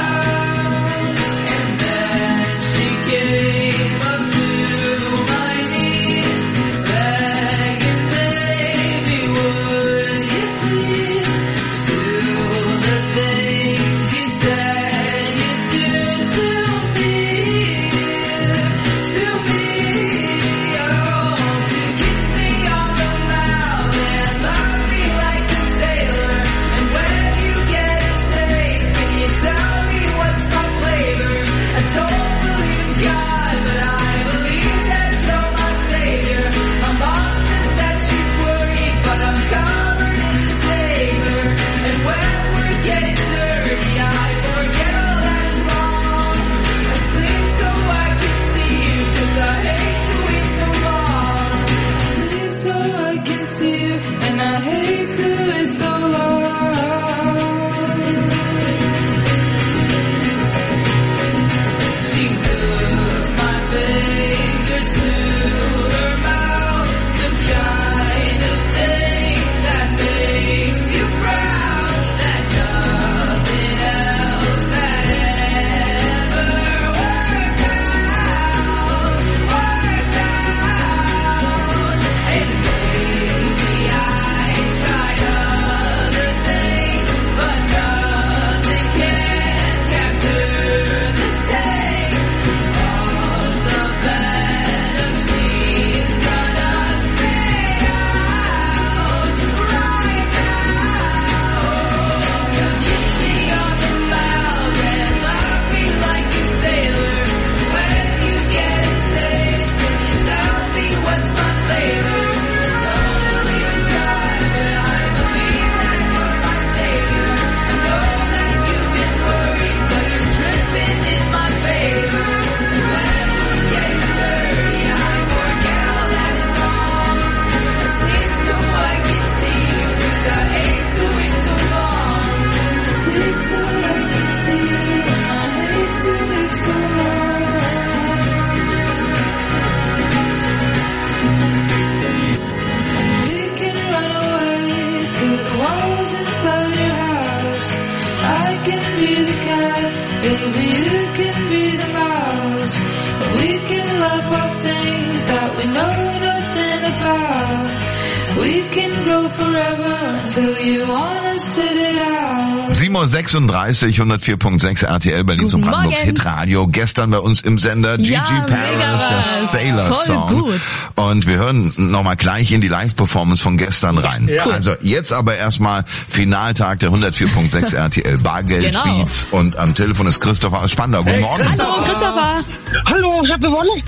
Speaker 7: to the walls inside your house. I can be the cat, baby, you can be the mouse. We can laugh off things that we know nothing about. We can go forever until you wanna sit it out.
Speaker 5: sieben Uhr sechsunddreißig, hundertvier Komma sechs R T L Berlins und Brandenburgs Hitradio. Gestern bei uns im Sender Gigi
Speaker 6: ja,
Speaker 5: Paris, der Sailor
Speaker 6: Voll
Speaker 5: Song.
Speaker 6: gut.
Speaker 5: Und wir hören nochmal gleich in die Live-Performance von gestern rein.
Speaker 6: Ja. Cool.
Speaker 5: Also jetzt aber erstmal Finaltag der hundertvier Komma sechs R T L Bargeld
Speaker 6: Genau.
Speaker 5: Beats. Und am Telefon ist Christopher aus Spandau. Guten
Speaker 6: Hey,
Speaker 5: Morgen.
Speaker 6: Hallo Christopher.
Speaker 8: Hallo, ich hab gewonnen.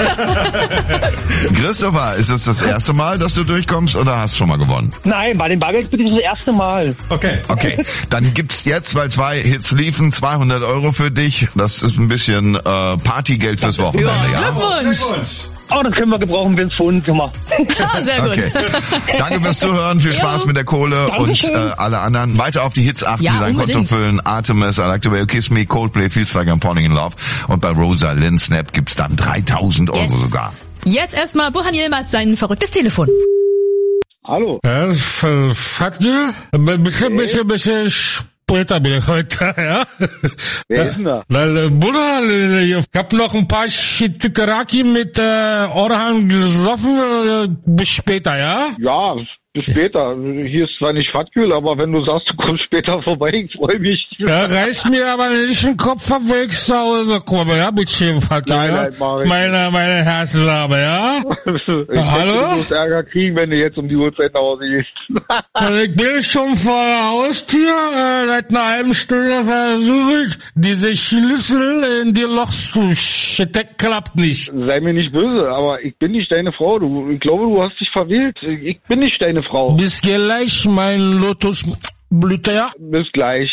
Speaker 5: Christopher, ist es das erste Mal, dass du durchkommst oder hast du schon mal gewonnen?
Speaker 8: Nein, bei den Bargeld bin ich das erste Mal.
Speaker 5: Okay. Okay, dann gibt's jetzt, weil zwei Hits liefen, zweihundert Euro für dich. Das ist ein bisschen äh, Partygeld fürs Wochenende, ja?
Speaker 6: Glückwunsch.
Speaker 8: Oh, das können wir gebrauchen, wenn es vorhin gemacht.
Speaker 6: Ah, sehr gut.
Speaker 5: Okay. Danke fürs Zuhören, viel Spaß mit der Kohle und äh, alle anderen. Weiter auf die Hits achten,
Speaker 6: Ja,
Speaker 5: die dein Konto
Speaker 6: unbedingt.
Speaker 5: füllen. Artemis, I Like the Way You Kiss Me, Coldplay, Feels Like I'm Falling in Love. Und bei Rosa Lynn Snap gibt's dann dreitausend Euro
Speaker 6: Yes.
Speaker 5: sogar.
Speaker 6: Jetzt erstmal Burhan Yilmaz, sein verrücktes Telefon.
Speaker 8: Hallo.
Speaker 10: Ja, Fatgül, ein bisschen, bisschen, bisschen später bin ich heute, ja.
Speaker 8: Wer ist denn da?
Speaker 10: Weil, Bruder, ich hab noch ein paar Tükeraki mit äh, Orhan gesoffen, äh, bis später, ja?
Speaker 8: Ja, bis später. Hier ist zwar nicht Fatgül, aber wenn du sagst, du kommst später vorbei, ich freue mich.
Speaker 10: Ja, reiß mir aber nicht den Kopf ab, wenn ich zu Hause komme, ja, mit Schiff, Fatgül,
Speaker 8: Nein,
Speaker 10: ja?
Speaker 8: nein, mach ich
Speaker 10: Meine, meine Herzenlabe, ja?
Speaker 8: Ich
Speaker 10: Hallo?
Speaker 8: denke, du wirst Ärger kriegen, wenn du jetzt um die Uhrzeit nach Hause gehst.
Speaker 10: Also ich bin schon vor der Haustür, äh, seit einer halben Stunde versuche ich, diese Schlüssel in die Loch zu stecken, klappt nicht.
Speaker 8: Sei mir nicht böse, aber ich bin nicht deine Frau. Du, ich glaube, du hast dich verwählt. Ich bin nicht deine Frau.
Speaker 10: Bis gleich, mein Lotusblüte, ja?
Speaker 8: Bis gleich.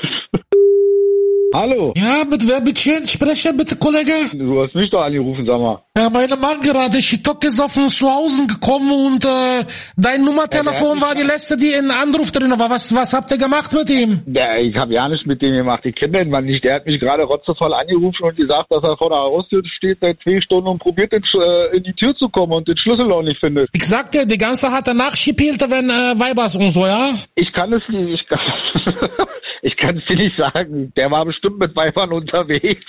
Speaker 8: Hallo.
Speaker 10: Ja, mit wer bitte spreche, bitte, Kollege?
Speaker 8: Du hast mich doch angerufen, sag mal.
Speaker 10: Ja, meine Mann gerade, ich ist gesoffen zu Hause gekommen und äh, dein Nummertelefon
Speaker 8: Ja,
Speaker 10: war die letzte, die in Anruf drin war. Was, was habt ihr gemacht mit ihm?
Speaker 8: Ja, ich habe ja nichts mit dem gemacht. Ich kenne den Mann nicht. Der hat mich gerade rotzevoll angerufen und gesagt, dass er vor der Haustür steht seit zwei Stunden und probiert, in, äh, in die Tür zu kommen und den Schlüssel noch nicht findet.
Speaker 10: Ich sagte, die ganze hat er nachgespielt, wenn äh, Weibers und so, ja?
Speaker 8: Ich kann es nicht. Ich kann, ich kann es dir nicht sagen. Der war bestimmt mit Weibern unterwegs.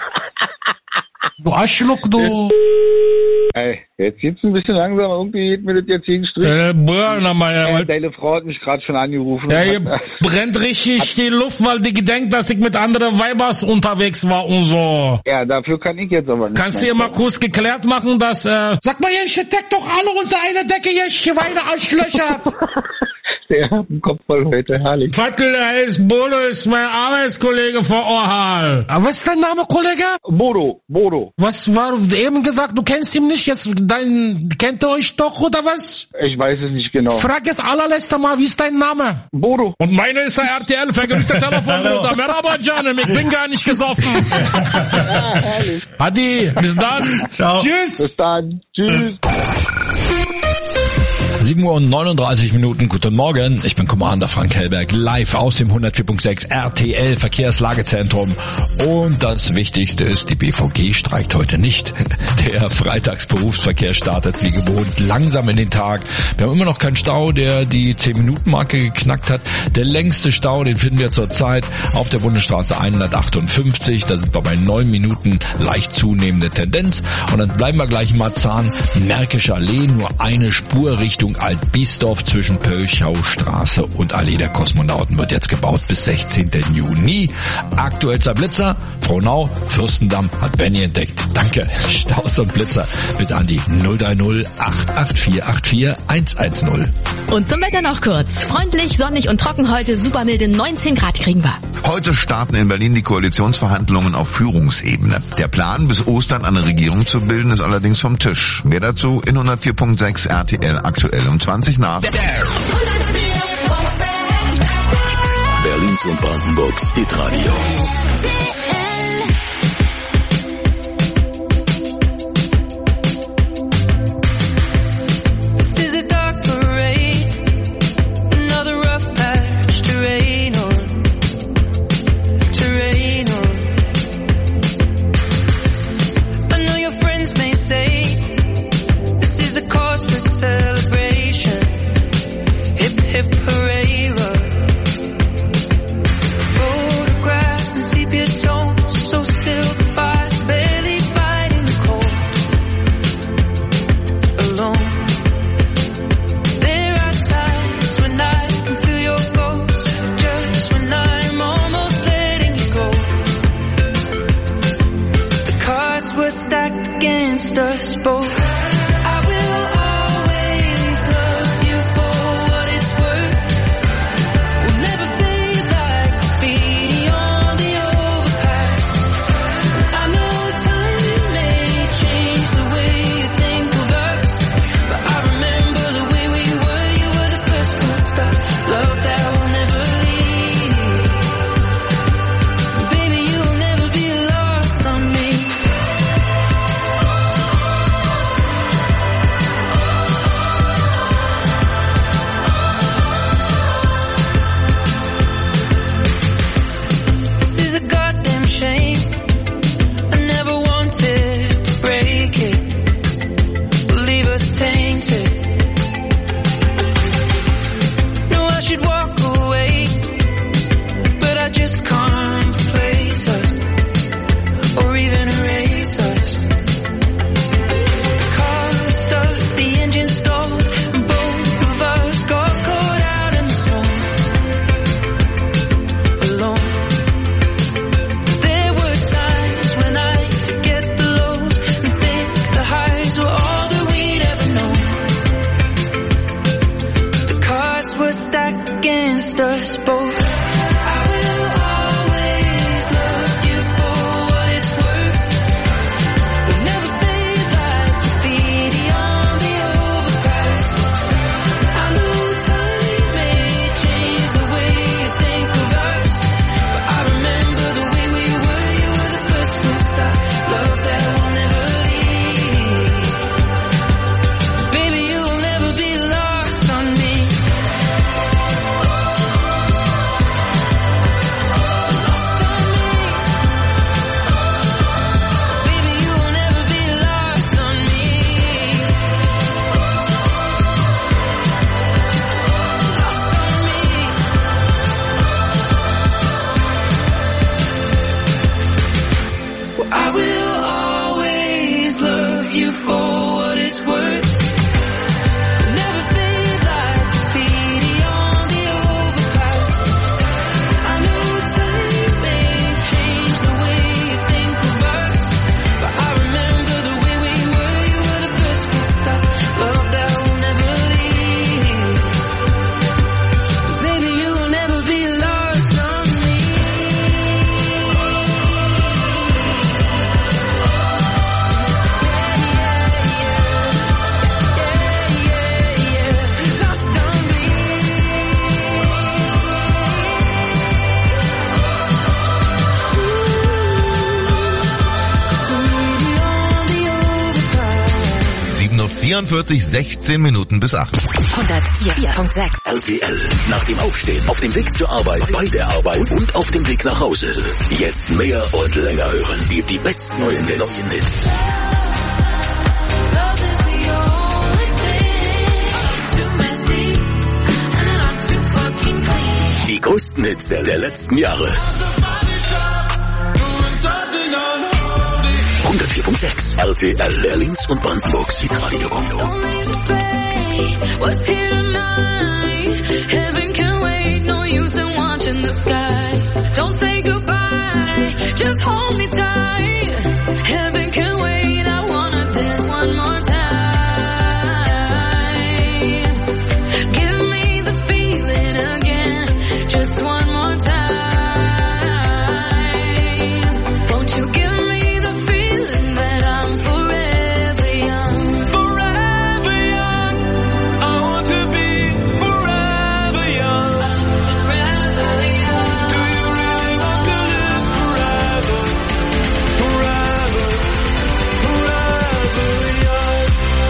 Speaker 10: Du Arschloch, du.
Speaker 8: Ey, jetzt geht's ein bisschen langsam. Irgendwie geht mir das jetzt gegen Strich.
Speaker 10: Äh, Burner,
Speaker 8: äh, deine Frau hat mich gerade schon angerufen.
Speaker 10: Ja,
Speaker 8: und
Speaker 10: hier
Speaker 8: hat,
Speaker 10: brennt richtig die Luft, weil die gedenkt, dass ich mit anderen Weibers unterwegs war und so.
Speaker 8: Ja, dafür kann ich jetzt aber nicht.
Speaker 10: Kannst du ihr mal kurz geklärt machen, dass, äh, sag mal, Jensch, deckt doch alle unter einer Decke, Jensch, Weine Arschlöcher.
Speaker 8: Der hat einen Kopf voll heute, herrlich.
Speaker 10: Fatkel, der ist Bodo, ist mein Arbeitskollege vor Orhal. Aber was ist dein Name, Kollege?
Speaker 8: Bodo, Bodo.
Speaker 10: Was war eben gesagt, du kennst ihn nicht, jetzt dein, kennt ihr euch doch, oder was?
Speaker 8: Ich weiß es nicht genau.
Speaker 10: Frag es allerletzter Mal, wie ist dein Name?
Speaker 8: Bodo.
Speaker 10: Und meine ist der R T L, vergriffte Telefonbruder. Merhaba Canem, ich bin gar nicht gesoffen.
Speaker 8: Ja, herrlich.
Speaker 10: Adi, bis dann.
Speaker 12: Ciao.
Speaker 10: Tschüss.
Speaker 8: Bis dann. Tschüss.
Speaker 12: sieben Uhr und neununddreißig Minuten, guten Morgen. Ich bin Commander Frank Hellberg, live aus dem hundertvier Komma sechs R T L Verkehrslagezentrum. Und das Wichtigste ist, die B V G streikt heute nicht. Der Freitagsberufsverkehr startet wie gewohnt langsam in den Tag. Wir haben immer noch keinen Stau, der die zehn Minuten Marke geknackt hat. Der längste Stau, den finden wir zurzeit auf der Bundesstraße hundertachtundfünfzig. Da sind wir bei neun Minuten, leicht zunehmende Tendenz. Und dann bleiben wir gleich in Marzahn, Märkische Allee, nur eine Spur Richtung Alt-Biesdorf zwischen Pölchaustraße und Allee der Kosmonauten wird jetzt gebaut bis sechzehnten Juni. Aktuellster Blitzer, Frohnau, Fürstendamm hat Benny entdeckt. Danke, Staus und Blitzer bitte an die null drei null acht acht vier acht vier eins eins null.
Speaker 6: Und zum Wetter noch kurz. Freundlich, sonnig und trocken heute, super milde neunzehn Grad kriegen wir.
Speaker 5: Heute starten in Berlin die Koalitionsverhandlungen auf Führungsebene. Der Plan, bis Ostern eine Regierung zu bilden, ist allerdings vom Tisch. Mehr dazu in hundertvier Komma sechs R T L aktuell um zwanzig nach.
Speaker 17: Berlins und Brandenburgs Hitradio.
Speaker 7: This is a dark parade, another rough patch to rain on, to rain on. I know your friends may say this is a cause for celebration. Hip hip hooray. were stacked against us both. I will always love you for what it's worth. We'll never fade like graffiti on the overpass. I know time may change the way you think of us, but I remember the way we were. You were the first full stop, love that will never leave. Baby, you will never be lost on me. Lost on me. Baby, you will never be lost on me. Lost on me. Well, I will always love you for what it's worth. Never fade like graffiti on the overpass. I know time may change the way you think of us, but I remember the way we were. You were the first full stop, love that will never leave. Baby, you will never be lost on me. Lost on me.
Speaker 5: sieben Uhr vierundvierzig, sechzehn Minuten bis acht.
Speaker 2: hundertvier Komma sechs.
Speaker 9: R T L. Nach dem Aufstehen, auf dem Weg zur Arbeit, bei der Arbeit und auf dem Weg nach Hause. Jetzt mehr und länger hören. Die, die besten neuen Hits. Neuen Hits. Die größten Hits der letzten Jahre. hundertvier Komma sechs. R T L. Berlins und Brandenburgs Hitradio.
Speaker 7: What's here tonight? Heaven can wait, no use in watching the sky. Don't say goodbye, just hold me tight. Heaven can wait, I wanna dance one more time. Give me the feeling again, just one more time. Won't you give me the feeling that I'm forever young? Forever young. I want to be forever young. Forever young. Do you really want to live forever? Forever, forever young.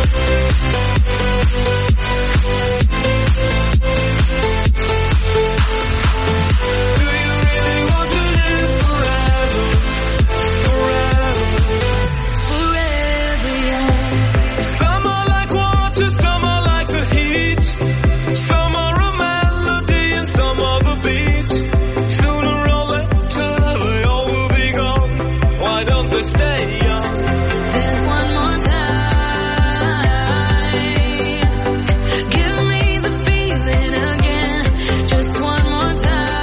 Speaker 7: Do you really want to live forever? Forever, forever young. Some are like water, some are like the heat. Some are a melody and some are the beat. Sooner or later they all will be gone. Why don't they stay young? Dance one more time. Give me the feeling again, just one more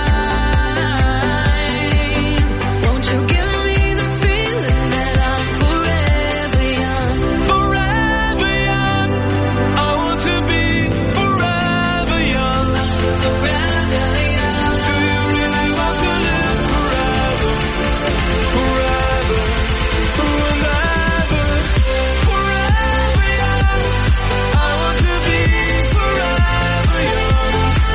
Speaker 7: time. Won't you give me the feeling that I'm forever young? Forever young. I want to be forever young. Forever young. Do you really want to live forever? Forever, forever, forever young. I want to be forever young.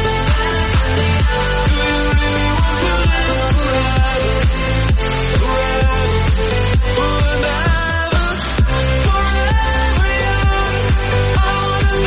Speaker 7: Do you really want to live forever? Forever, forever, forever young. I want to be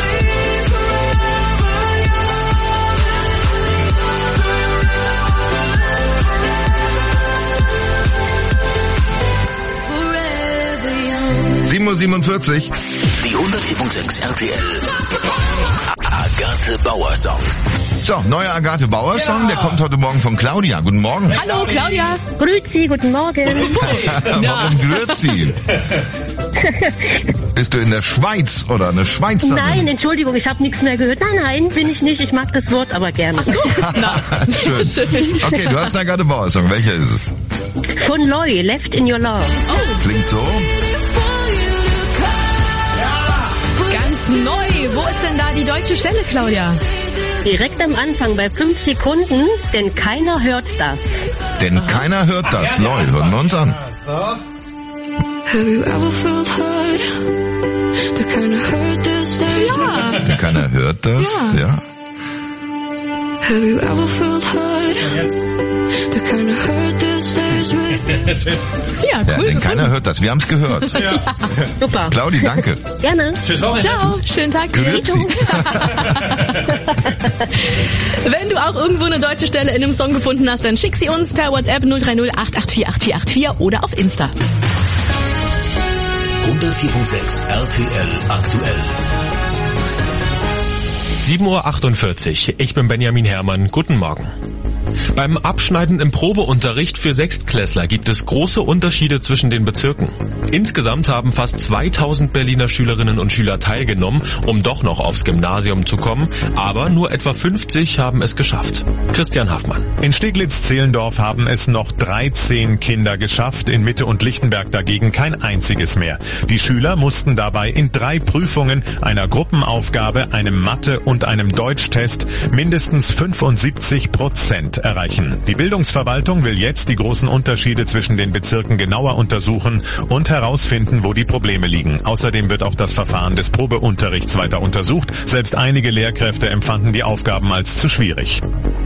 Speaker 7: forever young.
Speaker 5: sieben Uhr siebenundvierzig.
Speaker 9: Die hundertvier Komma sechs R T L. Agathe Bauer Songs.
Speaker 5: So, neuer Agathe Bauer Song, der kommt heute Morgen von Claudia. Guten Morgen.
Speaker 6: Hallo Claudia.
Speaker 11: Grüezi, guten Morgen.
Speaker 5: Warum grüezi? Bist du in der Schweiz oder eine Schweizerin?
Speaker 11: Nein, Entschuldigung, ich habe nichts mehr gehört. Nein, nein, bin ich nicht. Ich mag das Wort aber gerne.
Speaker 5: Schön. Okay, du hast einen Agathe Bauer Song. Welcher ist es?
Speaker 11: Von Loy, Left in Your Love.
Speaker 6: Oh.
Speaker 5: Klingt so.
Speaker 6: Ganz neu. Wo ist denn da die deutsche Stelle, Claudia?
Speaker 11: Direkt am Anfang bei fünf Sekunden, denn keiner hört das.
Speaker 5: Denn keiner hört das. Lol, hören wir uns an.
Speaker 7: Have you ever felt hurt? The kind of hurt that stays with
Speaker 5: Denn keiner hört das, ja. ja.
Speaker 7: Have you ever felt hurt? The kind of hurt that stays with
Speaker 6: Ja,
Speaker 5: Ja,
Speaker 6: cool.
Speaker 5: denn keiner hört das. Wir haben es gehört.
Speaker 11: Super.
Speaker 5: Claudi, danke.
Speaker 11: Gerne.
Speaker 6: Ciao, schönen Tag dir.
Speaker 5: Grüezi.
Speaker 6: Wenn du auch irgendwo eine deutsche Stelle in einem Song gefunden hast, dann schick sie uns per WhatsApp null drei null acht acht vier acht vier acht vier oder auf Insta.
Speaker 9: hundertvier Komma sechs R T L aktuell.
Speaker 14: sieben Uhr achtundvierzig. Ich bin Benjamin Hermann. Guten Morgen. Beim Abschneiden im Probeunterricht für Sechstklässler gibt es große Unterschiede zwischen den Bezirken. Insgesamt haben fast zweitausend Berliner Schülerinnen und Schüler teilgenommen, um doch noch aufs Gymnasium zu kommen, aber nur etwa fünfzig haben es geschafft. Christian Haffmann.
Speaker 13: In Steglitz-Zehlendorf haben es noch dreizehn Kinder geschafft, in Mitte und Lichtenberg dagegen kein einziges mehr. Die Schüler mussten dabei in drei Prüfungen, einer Gruppenaufgabe, einem Mathe- und einem Deutschtest mindestens fünfundsiebzig Prozent erreichen. Die Bildungsverwaltung will jetzt die großen Unterschiede zwischen den Bezirken genauer untersuchen und herausfinden, wo die Probleme liegen. Außerdem wird auch das Verfahren des Probeunterrichts weiter untersucht. Selbst einige Lehrkräfte empfanden die Aufgaben als zu schwierig.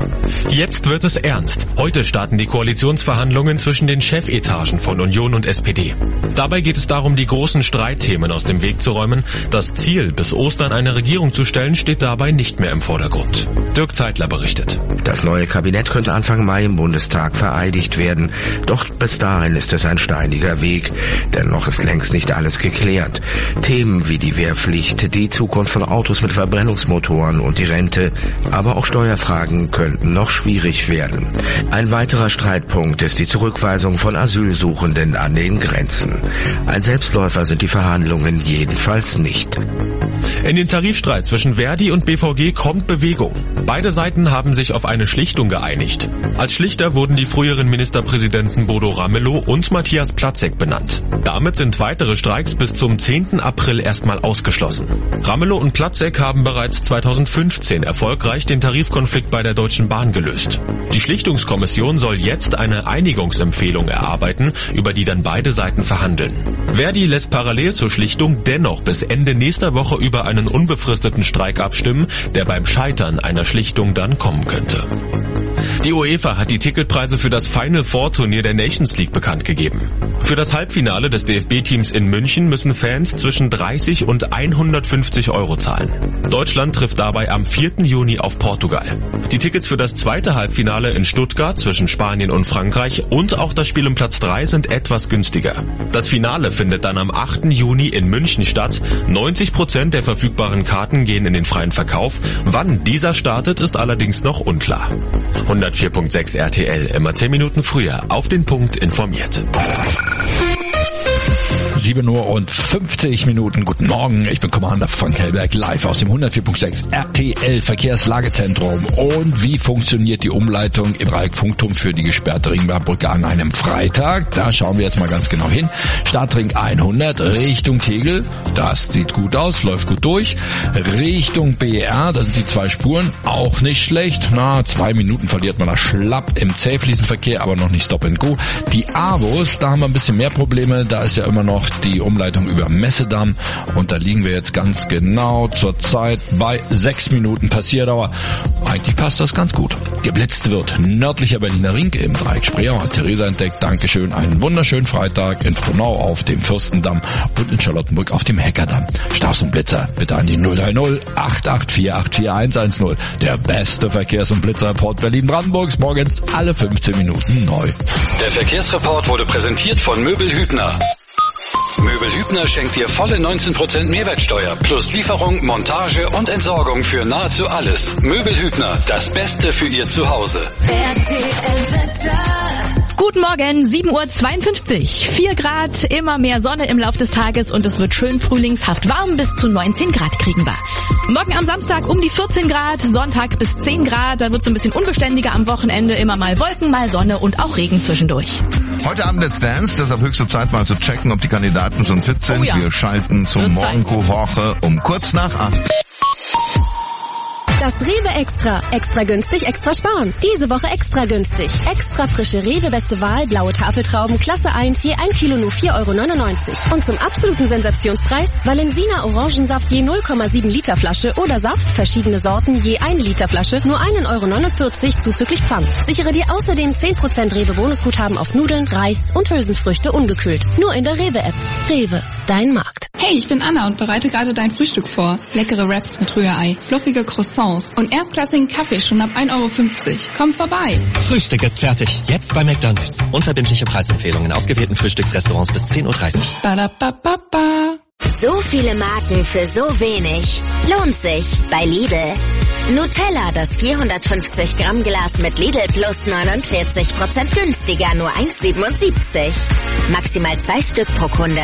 Speaker 14: Jetzt wird es ernst. Heute starten die Koalitionsverhandlungen zwischen den Chefetagen von Union und S P D. Dabei geht es darum, die großen Streitthemen aus dem Weg zu räumen. Das Ziel, bis Ostern eine Regierung zu stellen, steht dabei nicht mehr im Vordergrund. Dirk Zeitler berichtet.
Speaker 15: Das neue Kabinett könnte Anfang Mai im Bundestag vereidigt werden. Doch bis dahin ist es ein steiniger Weg, denn noch ist längst nicht alles geklärt. Themen wie die Wehrpflicht, die Zukunft von Autos mit Verbrennungsmotoren und die Rente, aber auch Steuerfragen könnten noch schwierig werden. Ein weiterer Streitpunkt ist die Zurückweisung von Asylsuchenden an den Grenzen. Ein Selbstläufer sind die Verhandlungen jedenfalls nicht.
Speaker 14: In den Tarifstreit zwischen Verdi und B V G kommt Bewegung. Beide Seiten haben sich auf eine Schlichtung geeinigt. Als Schlichter wurden die früheren Ministerpräsidenten Bodo Ramelow und Matthias Platzek benannt. Damit sind weitere Streiks bis zum zehnten April erstmal ausgeschlossen. Ramelow und Platzek haben bereits zweitausendfünfzehn erfolgreich den Tarifkonflikt bei der Deutschen Bahn gelöst. Die Schlichtungskommission soll jetzt eine Einigungsempfehlung erarbeiten, über die dann beide Seiten verhandeln. Verdi lässt parallel zur Schlichtung dennoch bis Ende nächster Woche über einen unbefristeten Streik abstimmen, der beim Scheitern einer Schlichtung dann kommen könnte. Die UEFA hat die Ticketpreise für das Final Four Turnier der Nations League bekannt gegeben. Für das Halbfinale des D F B-Teams in München müssen Fans zwischen dreißig und hundertfünfzig Euro zahlen. Deutschland trifft dabei am vierten Juni auf Portugal. Die Tickets für das zweite Halbfinale in Stuttgart zwischen Spanien und Frankreich und auch das Spiel um Platz drei sind etwas günstiger. Das Finale findet dann am achten Juni in München statt. neunzig Prozent der verfügbaren Karten gehen in den freien Verkauf. Wann dieser startet, ist allerdings noch unklar. hundertvier Komma sechs R T L, immer zehn Minuten früher, auf den Punkt informiert.
Speaker 12: sieben Uhr und fünfzig Minuten. Guten Morgen, ich bin Commander Frank Hellberg, live aus dem hundertvier Komma sechs R T L Verkehrslagezentrum. Und wie funktioniert die Umleitung im Dreieckfunkturm für die gesperrte Ringbahnbrücke an einem Freitag? Da schauen wir jetzt mal ganz genau hin. Startring hundert Richtung Tegel, das sieht gut aus, läuft gut durch. Richtung B R, das sind die zwei Spuren, auch nicht schlecht. Na, zwei Minuten verliert man da schlapp im Zähfliesenverkehr, aber noch nicht Stop and Go. Die Avus, da haben wir ein bisschen mehr Probleme, da ist ja immer noch die Umleitung über Messedamm und da liegen wir jetzt ganz genau zurzeit bei sechs Minuten Passierdauer. Eigentlich passt das ganz gut. Geblitzt wird nördlicher Berliner Ring im Dreieck Spreeuer, hat Theresa entdeckt. Dankeschön, einen wunderschönen Freitag in Frohnau auf dem Fürstendamm und in Charlottenburg auf dem Heckerdamm. Staus und Blitzer bitte an die null drei null acht acht vier acht vier eins eins null. Der beste Verkehrs- und Blitzerreport Berlin-Brandenburgs, morgens alle fünfzehn Minuten neu.
Speaker 17: Der Verkehrsreport wurde präsentiert von Möbel Hübner. Möbel Hübner schenkt dir volle neunzehn Prozent Mehrwertsteuer plus Lieferung, Montage und Entsorgung für nahezu alles. Möbel Hübner, das Beste für Ihr Zuhause.
Speaker 6: Guten Morgen, sieben Uhr zweiundfünfzig. vier Grad, immer mehr Sonne im Lauf des Tages und es wird schön frühlingshaft warm, bis zu neunzehn Grad kriegen wir. Morgen am Samstag um die vierzehn Grad, Sonntag bis zehn Grad, da wird es ein bisschen unbeständiger am Wochenende, immer mal Wolken, mal Sonne und auch Regen zwischendurch.
Speaker 5: Heute Abend Let's Dance, deshalb höchste Zeit mal zu checken, ob die Kandidaten schon fit sind.
Speaker 6: Oh ja.
Speaker 5: Wir schalten zum Morgenkoch um kurz nach acht.
Speaker 16: Das Rewe Extra. Extra günstig, extra sparen. Diese Woche extra günstig. Extra frische Rewe Beste Wahl, blaue Tafeltrauben, Klasse eins, je ein Kilo nur vier Euro neunundneunzig. Und zum absoluten Sensationspreis Valensina Orangensaft je null Komma sieben Liter Flasche oder Saft, verschiedene Sorten, je eine Liter Flasche, nur ein Euro neunundvierzig zuzüglich Pfand. Sichere dir außerdem zehn Prozent Rewe Bonusguthaben auf Nudeln, Reis und Hülsenfrüchte ungekühlt. Nur in der Rewe App. Rewe, dein Markt.
Speaker 18: Hey, ich bin Anna und bereite gerade dein Frühstück vor. Leckere Wraps mit Rührei, fluffige Croissants und erstklassigen Kaffee schon ab ein Euro fünfzig. Komm vorbei.
Speaker 21: Frühstück ist fertig. Jetzt bei McDonald's. Unverbindliche Preisempfehlungen in ausgewählten Frühstücksrestaurants bis zehn Uhr dreißig.
Speaker 18: Ba-da-ba-ba-ba.
Speaker 22: So viele Marken für so wenig. Lohnt sich bei Lidl. Nutella, das vierhundertfünfzig Gramm Glas mit Lidl Plus neunundvierzig Prozent günstiger, nur eins siebenundsiebzig. Maximal zwei Stück pro Kunde.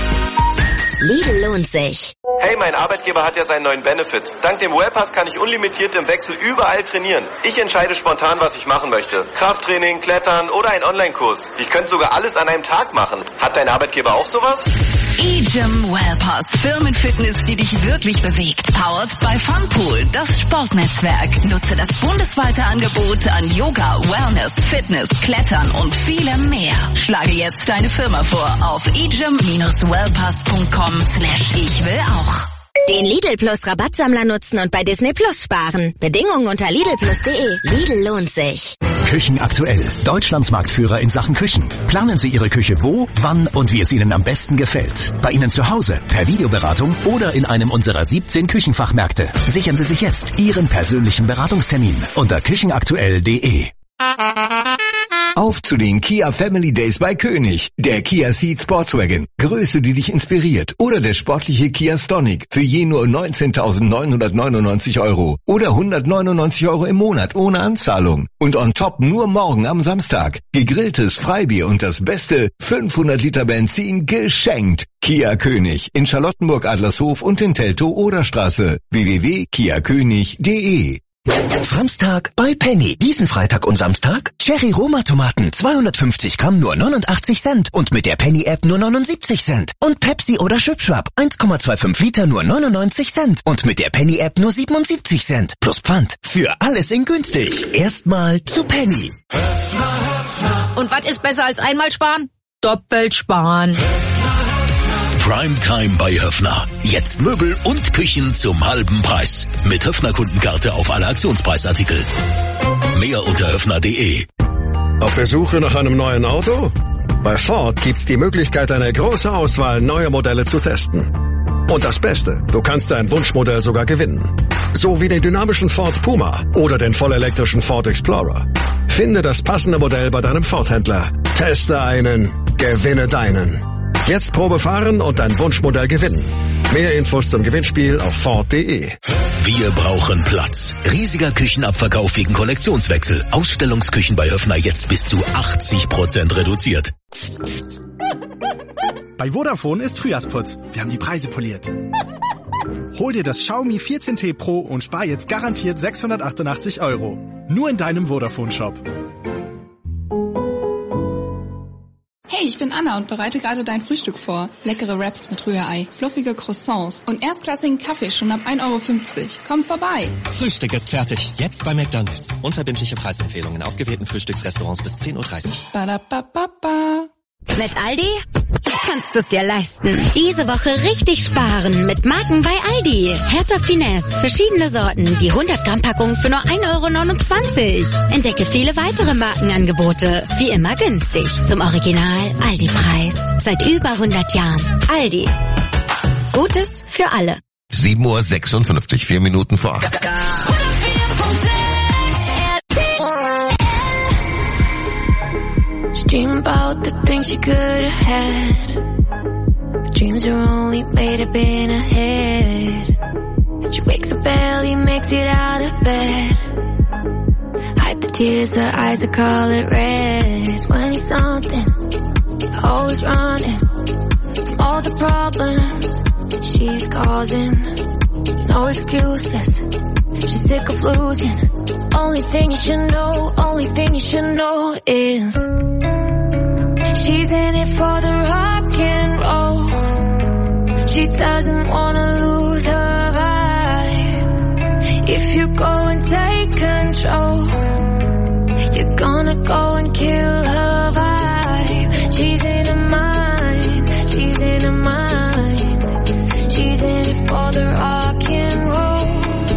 Speaker 22: Lidl lohnt sich.
Speaker 25: Hey, mein Arbeitgeber hat ja seinen neuen Benefit. Dank dem Wellpass kann ich unlimitiert im Wechsel überall trainieren. Ich entscheide spontan, was ich machen möchte. Krafttraining, Klettern oder ein Online-Kurs. Ich könnte sogar alles an einem Tag machen. Hat dein Arbeitgeber auch sowas?
Speaker 26: eGym Wellpass. Firmenfitness, die dich wirklich bewegt. Powered by Funpool, das Sportnetzwerk. Nutze das bundesweite Angebot an Yoga, Wellness, Fitness, Klettern und vielem mehr. Schlage jetzt deine Firma vor auf egym wellpass punkt com slash ich will auch.
Speaker 22: Den Lidl Plus Rabattsammler nutzen und bei Disney Plus sparen. Bedingungen unter lidl plus punkt de. Lidl lohnt sich.
Speaker 20: Küchen aktuell. Deutschlands Marktführer in Sachen Küchen. Planen Sie Ihre Küche wo, wann und wie es Ihnen am besten gefällt. Bei Ihnen zu Hause, per Videoberatung oder in einem unserer siebzehn Küchenfachmärkte. Sichern Sie sich jetzt Ihren persönlichen Beratungstermin unter küchenaktuell punkt de.
Speaker 27: Auf zu den Kia Family Days bei König. Der Kia Ceed Sportswagen. Größe, die dich inspiriert. Oder der sportliche Kia Stonic für je nur neunzehntausendneunhundertneunundneunzig Euro. Oder hundertneunundneunzig Euro im Monat ohne Anzahlung. Und on top nur morgen am Samstag. Gegrilltes Freibier und das Beste fünfhundert Liter Benzin geschenkt. Kia König in Charlottenburg Adlershof und in Teltow-Oderstraße. w w w punkt kia könig punkt de.
Speaker 20: Samstag bei Penny. Diesen Freitag und Samstag Cherry Roma Tomaten zweihundertfünfzig Gramm nur neunundachtzig Cent und mit der Penny App nur neunundsiebzig Cent. Und Pepsi oder Schwipschwap eins Komma fünfundzwanzig Liter nur neunundneunzig Cent und mit der Penny App nur siebenundsiebzig Cent. Plus Pfand. Für alles in günstig. Erstmal zu Penny.
Speaker 28: Und was ist besser als einmal sparen? Doppelt sparen.
Speaker 9: Primetime bei Höffner. Jetzt Möbel und Küchen zum halben Preis. Mit Höffner-Kundenkarte auf alle Aktionspreisartikel. Mehr unter höffner punkt de.
Speaker 29: Auf der Suche nach einem neuen Auto? Bei Ford gibt's die Möglichkeit, eine große Auswahl neuer Modelle zu testen. Und das Beste, du kannst dein Wunschmodell sogar gewinnen. So wie den dynamischen Ford Puma oder den vollelektrischen Ford Explorer. Finde das passende Modell bei deinem Ford-Händler. Teste einen, gewinne deinen. Jetzt Probe fahren und dein Wunschmodell gewinnen. Mehr Infos zum Gewinnspiel auf ford punkt de.
Speaker 9: Wir brauchen Platz. Riesiger Küchenabverkauf wegen Kollektionswechsel. Ausstellungsküchen bei Höffner jetzt bis zu achtzig Prozent reduziert.
Speaker 30: Bei Vodafone ist Frühjahrsputz. Wir haben die Preise poliert. Hol dir das Xiaomi vierzehn T Pro und spar jetzt garantiert sechshundertachtundachtzig Euro. Nur in deinem Vodafone-Shop.
Speaker 18: Hey, ich bin Anna und bereite gerade dein Frühstück vor. Leckere Wraps mit Rührei, fluffige Croissants und erstklassigen Kaffee schon ab ein Euro fünfzig. Komm vorbei.
Speaker 21: Frühstück ist fertig. Jetzt bei McDonald's. Unverbindliche Preisempfehlungen in ausgewählten Frühstücksrestaurants bis zehn Uhr dreißig.
Speaker 18: Ba-da-ba-ba-ba.
Speaker 24: Mit Aldi kannst du es dir leisten. Diese Woche richtig sparen mit Marken bei Aldi. Hertha Finesse, verschiedene Sorten, die hundert Gramm Packung für nur ein Euro neunundzwanzig. Entdecke viele weitere Markenangebote. Wie immer günstig zum Original Aldi-Preis. Seit über hundert Jahren. Aldi. Gutes für alle.
Speaker 5: sieben Uhr sechsundfünfzig, vier Minuten vor acht.
Speaker 7: Dream about the things you could have had, but dreams are only made up in a head. She wakes up early, makes it out of bed, hide the tears, her eyes are colored red. twenty something, always running from all the problems she's causing. No excuses, she's sick of losing. Only thing you should know, only thing you should know is she's in it for the rock and roll. She doesn't wanna lose her vibe. If you go and take control, you're gonna go and kill her vibe. She's in her mind, she's in her mind. She's in it for the rock and roll.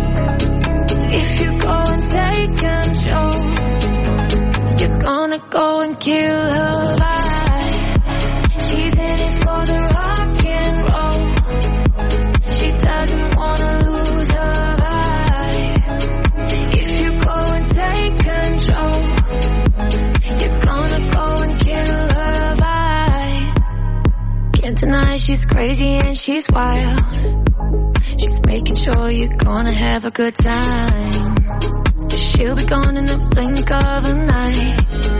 Speaker 7: If you go and take control, you're gonna go and kill her vibe. She's in it for the rock and roll. She doesn't wanna lose her vibe. If you go and take control, you're gonna go and kill her vibe. Can't deny she's crazy and she's wild. She's making sure you're gonna have a good time. She'll be gone in the blink of an eye,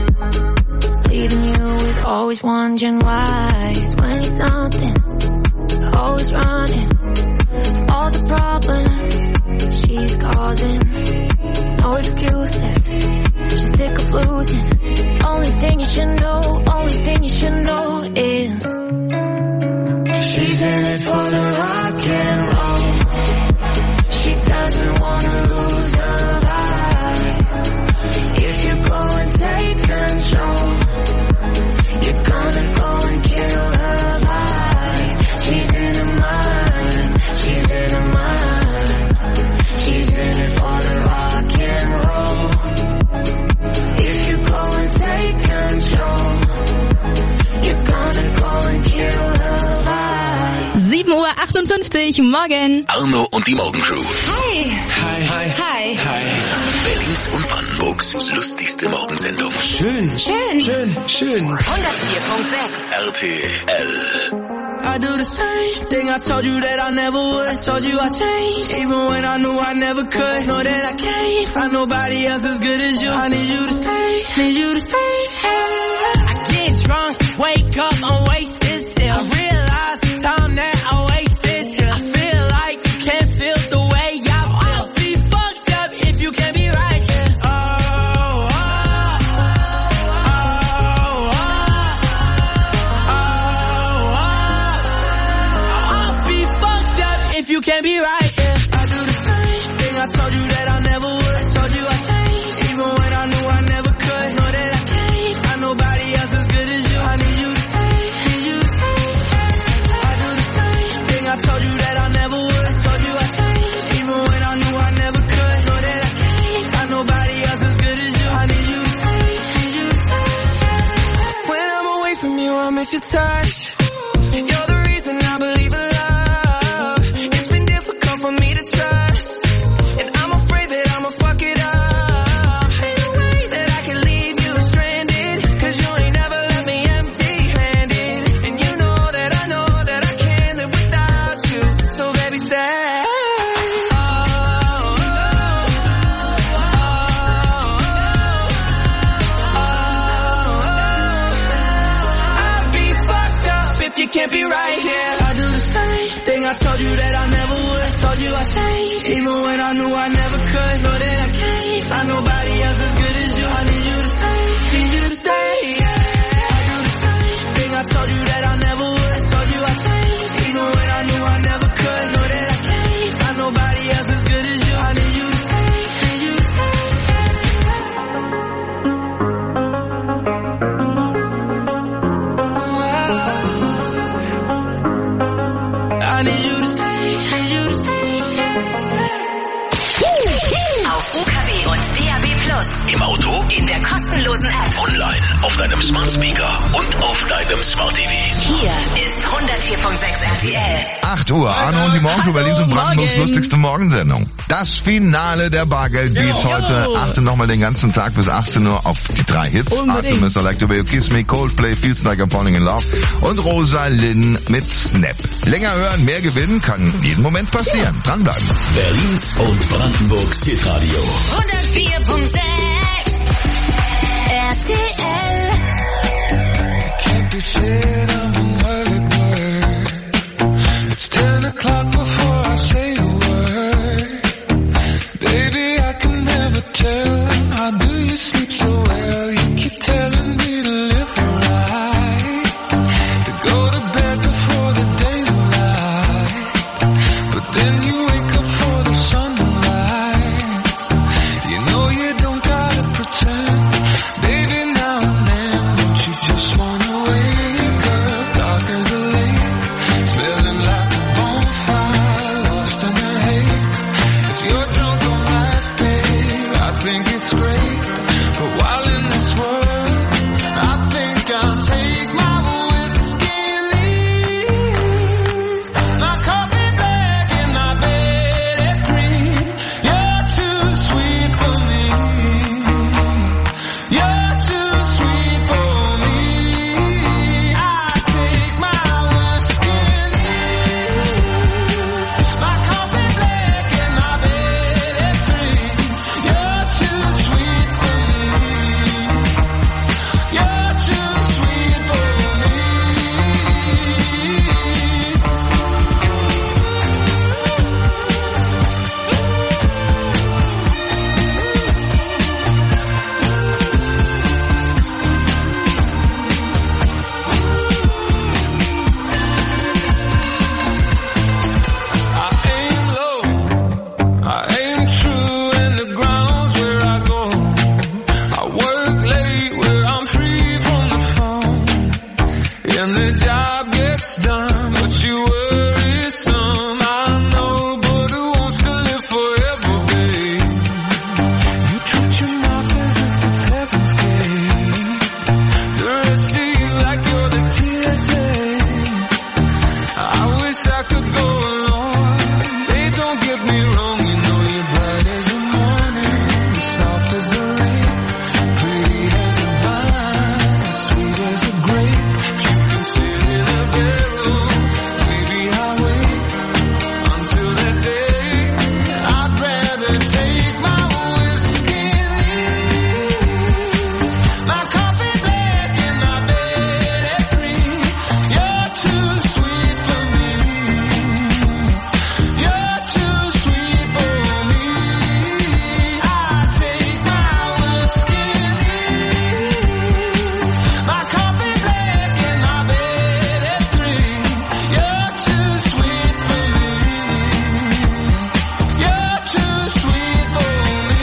Speaker 7: leaving you with always wondering why. It's when you're something, always running, all the problems she's causing. No excuses, she's sick of losing. Only thing you should know, only thing you should know is she's in it for the rock and roll. She doesn't wanna lose her vibe. If you go and take control, you're gonna go and kill her vibe. She's in her mind, she's in her mind. She's in it for the rock and roll. If you go and take control, you're gonna go and kill her vibe.
Speaker 6: sieben Uhr achtundfünfzig, morgen.
Speaker 9: Arno und die Morgencrew.
Speaker 7: Hi.
Speaker 9: Hi, hi.
Speaker 7: Hi.
Speaker 9: Hi. Berlins und Brandenburgs lustigste Morgensendung.
Speaker 7: Schön. Schön.
Speaker 9: Schön, schön.
Speaker 22: hundertvier Komma sechs.
Speaker 9: R T L.
Speaker 1: I do the same thing I told you that I never would. I told you I changed, even when I knew I never could. Know that I can't find nobody else as good as you. I need you to stay, need you to stay. I get drunk, wake up, I'm wasted still. I realize the time that I wasted. I feel like you can't feel the way I feel. I'll be fucked up if you can't be right here. Oh, oh, oh, oh, oh, oh. I'll be fucked up if you can't be right here. I do the same thing I told you that I never would. I told you I changed, even when I knew I never could. Know that I can't find nobody else as good as you. I need you to stay, need you to stay. I do the same thing I told you that I never would. I told you I changed, even when I knew I never could. Know that I can't find nobody else as good as you. I need you to stay, need you to stay. When I'm away from you, I miss your touch. You're the reason I believe in love. It's been difficult for me to trust, and I'm afraid that I'ma fuck it up. Ain't no way that I can leave you stranded, 'cause you ain't never left me empty-handed. And you know that I know that I can't live without you. So baby, stay. Oh, oh, oh, oh, oh. I'd be fucked up if you can't be right here. I do the same thing I told you that I never would. I told you I changed, even when I knew I never could. Know that I can't find nobody else as good as you. I need you to stay, need you to stay. I do the same thing I told you that I never would. I told you I changed, even when I knew I never could. Know that I can't find nobody else as good as you. I need you to stay, need you to stay. I need you to stay, need you to stay.
Speaker 22: Auf U K W und D A B Plus.
Speaker 9: Im Auto,
Speaker 22: In der kostenlosen App.
Speaker 9: online, auf deinem Smart Speaker und auf deinem Smart T V.
Speaker 22: Hier ist hundertvier Komma sechs R T L.
Speaker 5: acht Uhr, Arno und die Morgenshow, Berlins und Brandenburgs lustigste Morgensendung. Das Finale der Bargeldbeats heute. Achte nochmal den ganzen Tag bis achtzehn Uhr auf die drei Hits.
Speaker 6: Unbedingt.
Speaker 5: Artemis, I Like the Way You Kiss Me, Coldplay, Feels Like I'm Falling in Love und Rosalind mit Snap. Länger hören, mehr gewinnen, kann jeden Moment passieren. Dranbleiben.
Speaker 9: Berlins und Brandenburgs Hitradio.
Speaker 22: hundertvier Komma sechs R T L.
Speaker 2: Can't be said I'm an early bird. It's ten o'clock before I say a word. Baby, I can never tell. How do you sleep so well? You keep telling me to live right, to go to bed before the daylight. But then you wake up for the sunlight. it's great. But while in this world, I think I'll take my whiskey and leave. My coffee black and my bed at three. You're too sweet for me. You're too sweet for me. I take my whiskey and leave. My coffee black and my bed at three. You're too sweet for me. You're too sweet for me. I aim low, I aim true, and the ground's where I go. I work late where I'm free from the phone, and the job gets done, but you worry some. I know, but who wants to live forever, babe? You treat your mouth as if it's heaven's gate. The rest of you like you're the T S A. I wish I could go along. Babe, don't get me wrong, you know you're bright as the morning, soft as the rain, pretty as a vine, sweet as a grape. You can sit in a barrel, maybe I'll wait until that day. I'd rather take my whiskey and leave. My coffee black and my bed at three. You're too sweet for me. You're too sweet for me. I take my whiskey and leave. My coffee black and my bed at three. You're too sweet for me. You're too sweet for me.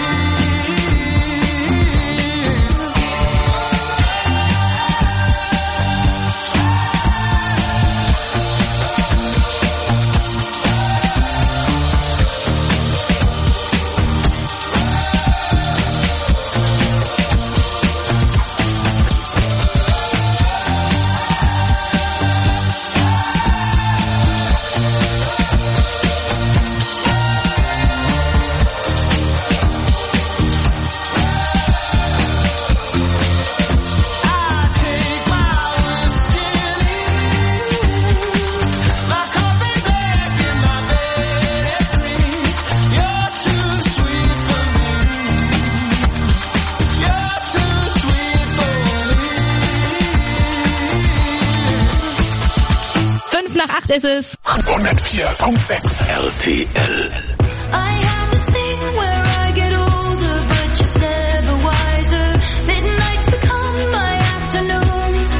Speaker 6: Fünf nach acht ist es.
Speaker 9: hundertvier Komma sechs R T L.
Speaker 7: I have this thing where I get older, but just never wiser. Midnights become my afternoons.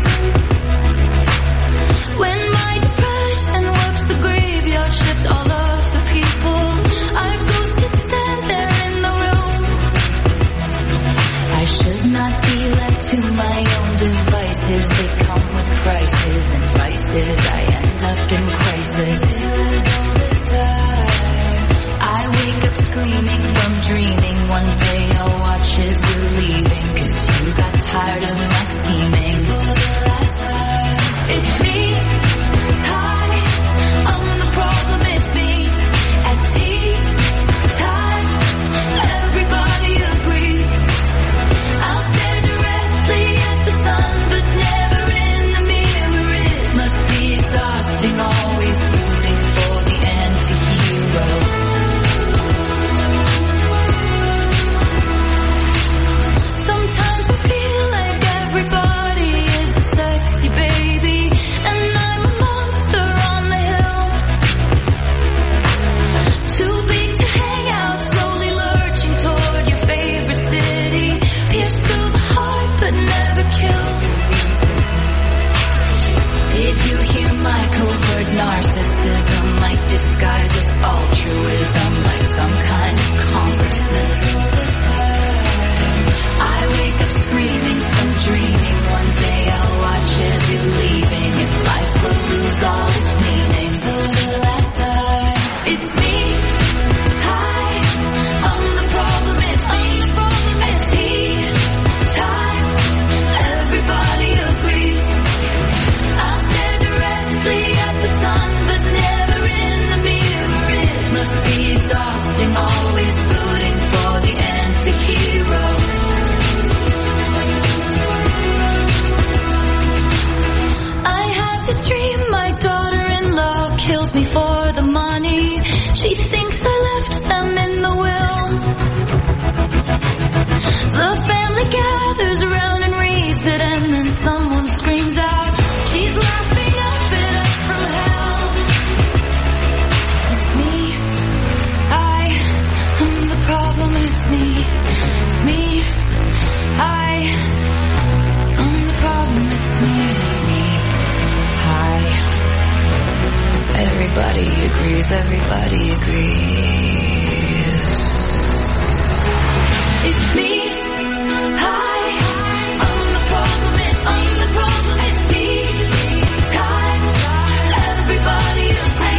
Speaker 7: When my depression works the graveyard shift, all of the people I've ghosted stand there in the room. I should not be left to my own devices. They come with prices and vices. I end up in crisis. I wake up screaming from dreaming. One day I'll watch as you're leaving, 'cause you got tired of my scheming. It's me. Hi, I'm the problem. It's me. At tea time, everybody agrees. I'll stare directly at the sun, but never in the mirror. It must be exhausting, always rooting for the anti-hero. She thinks I left them in the will. The family gathers around and reads it, and then someone screams out, she's laughing up at us from hell. It's me. I am the problem. It's me. It's me. I am the problem. It's me. It's me. Hi. Everybody agrees. Everybody agrees.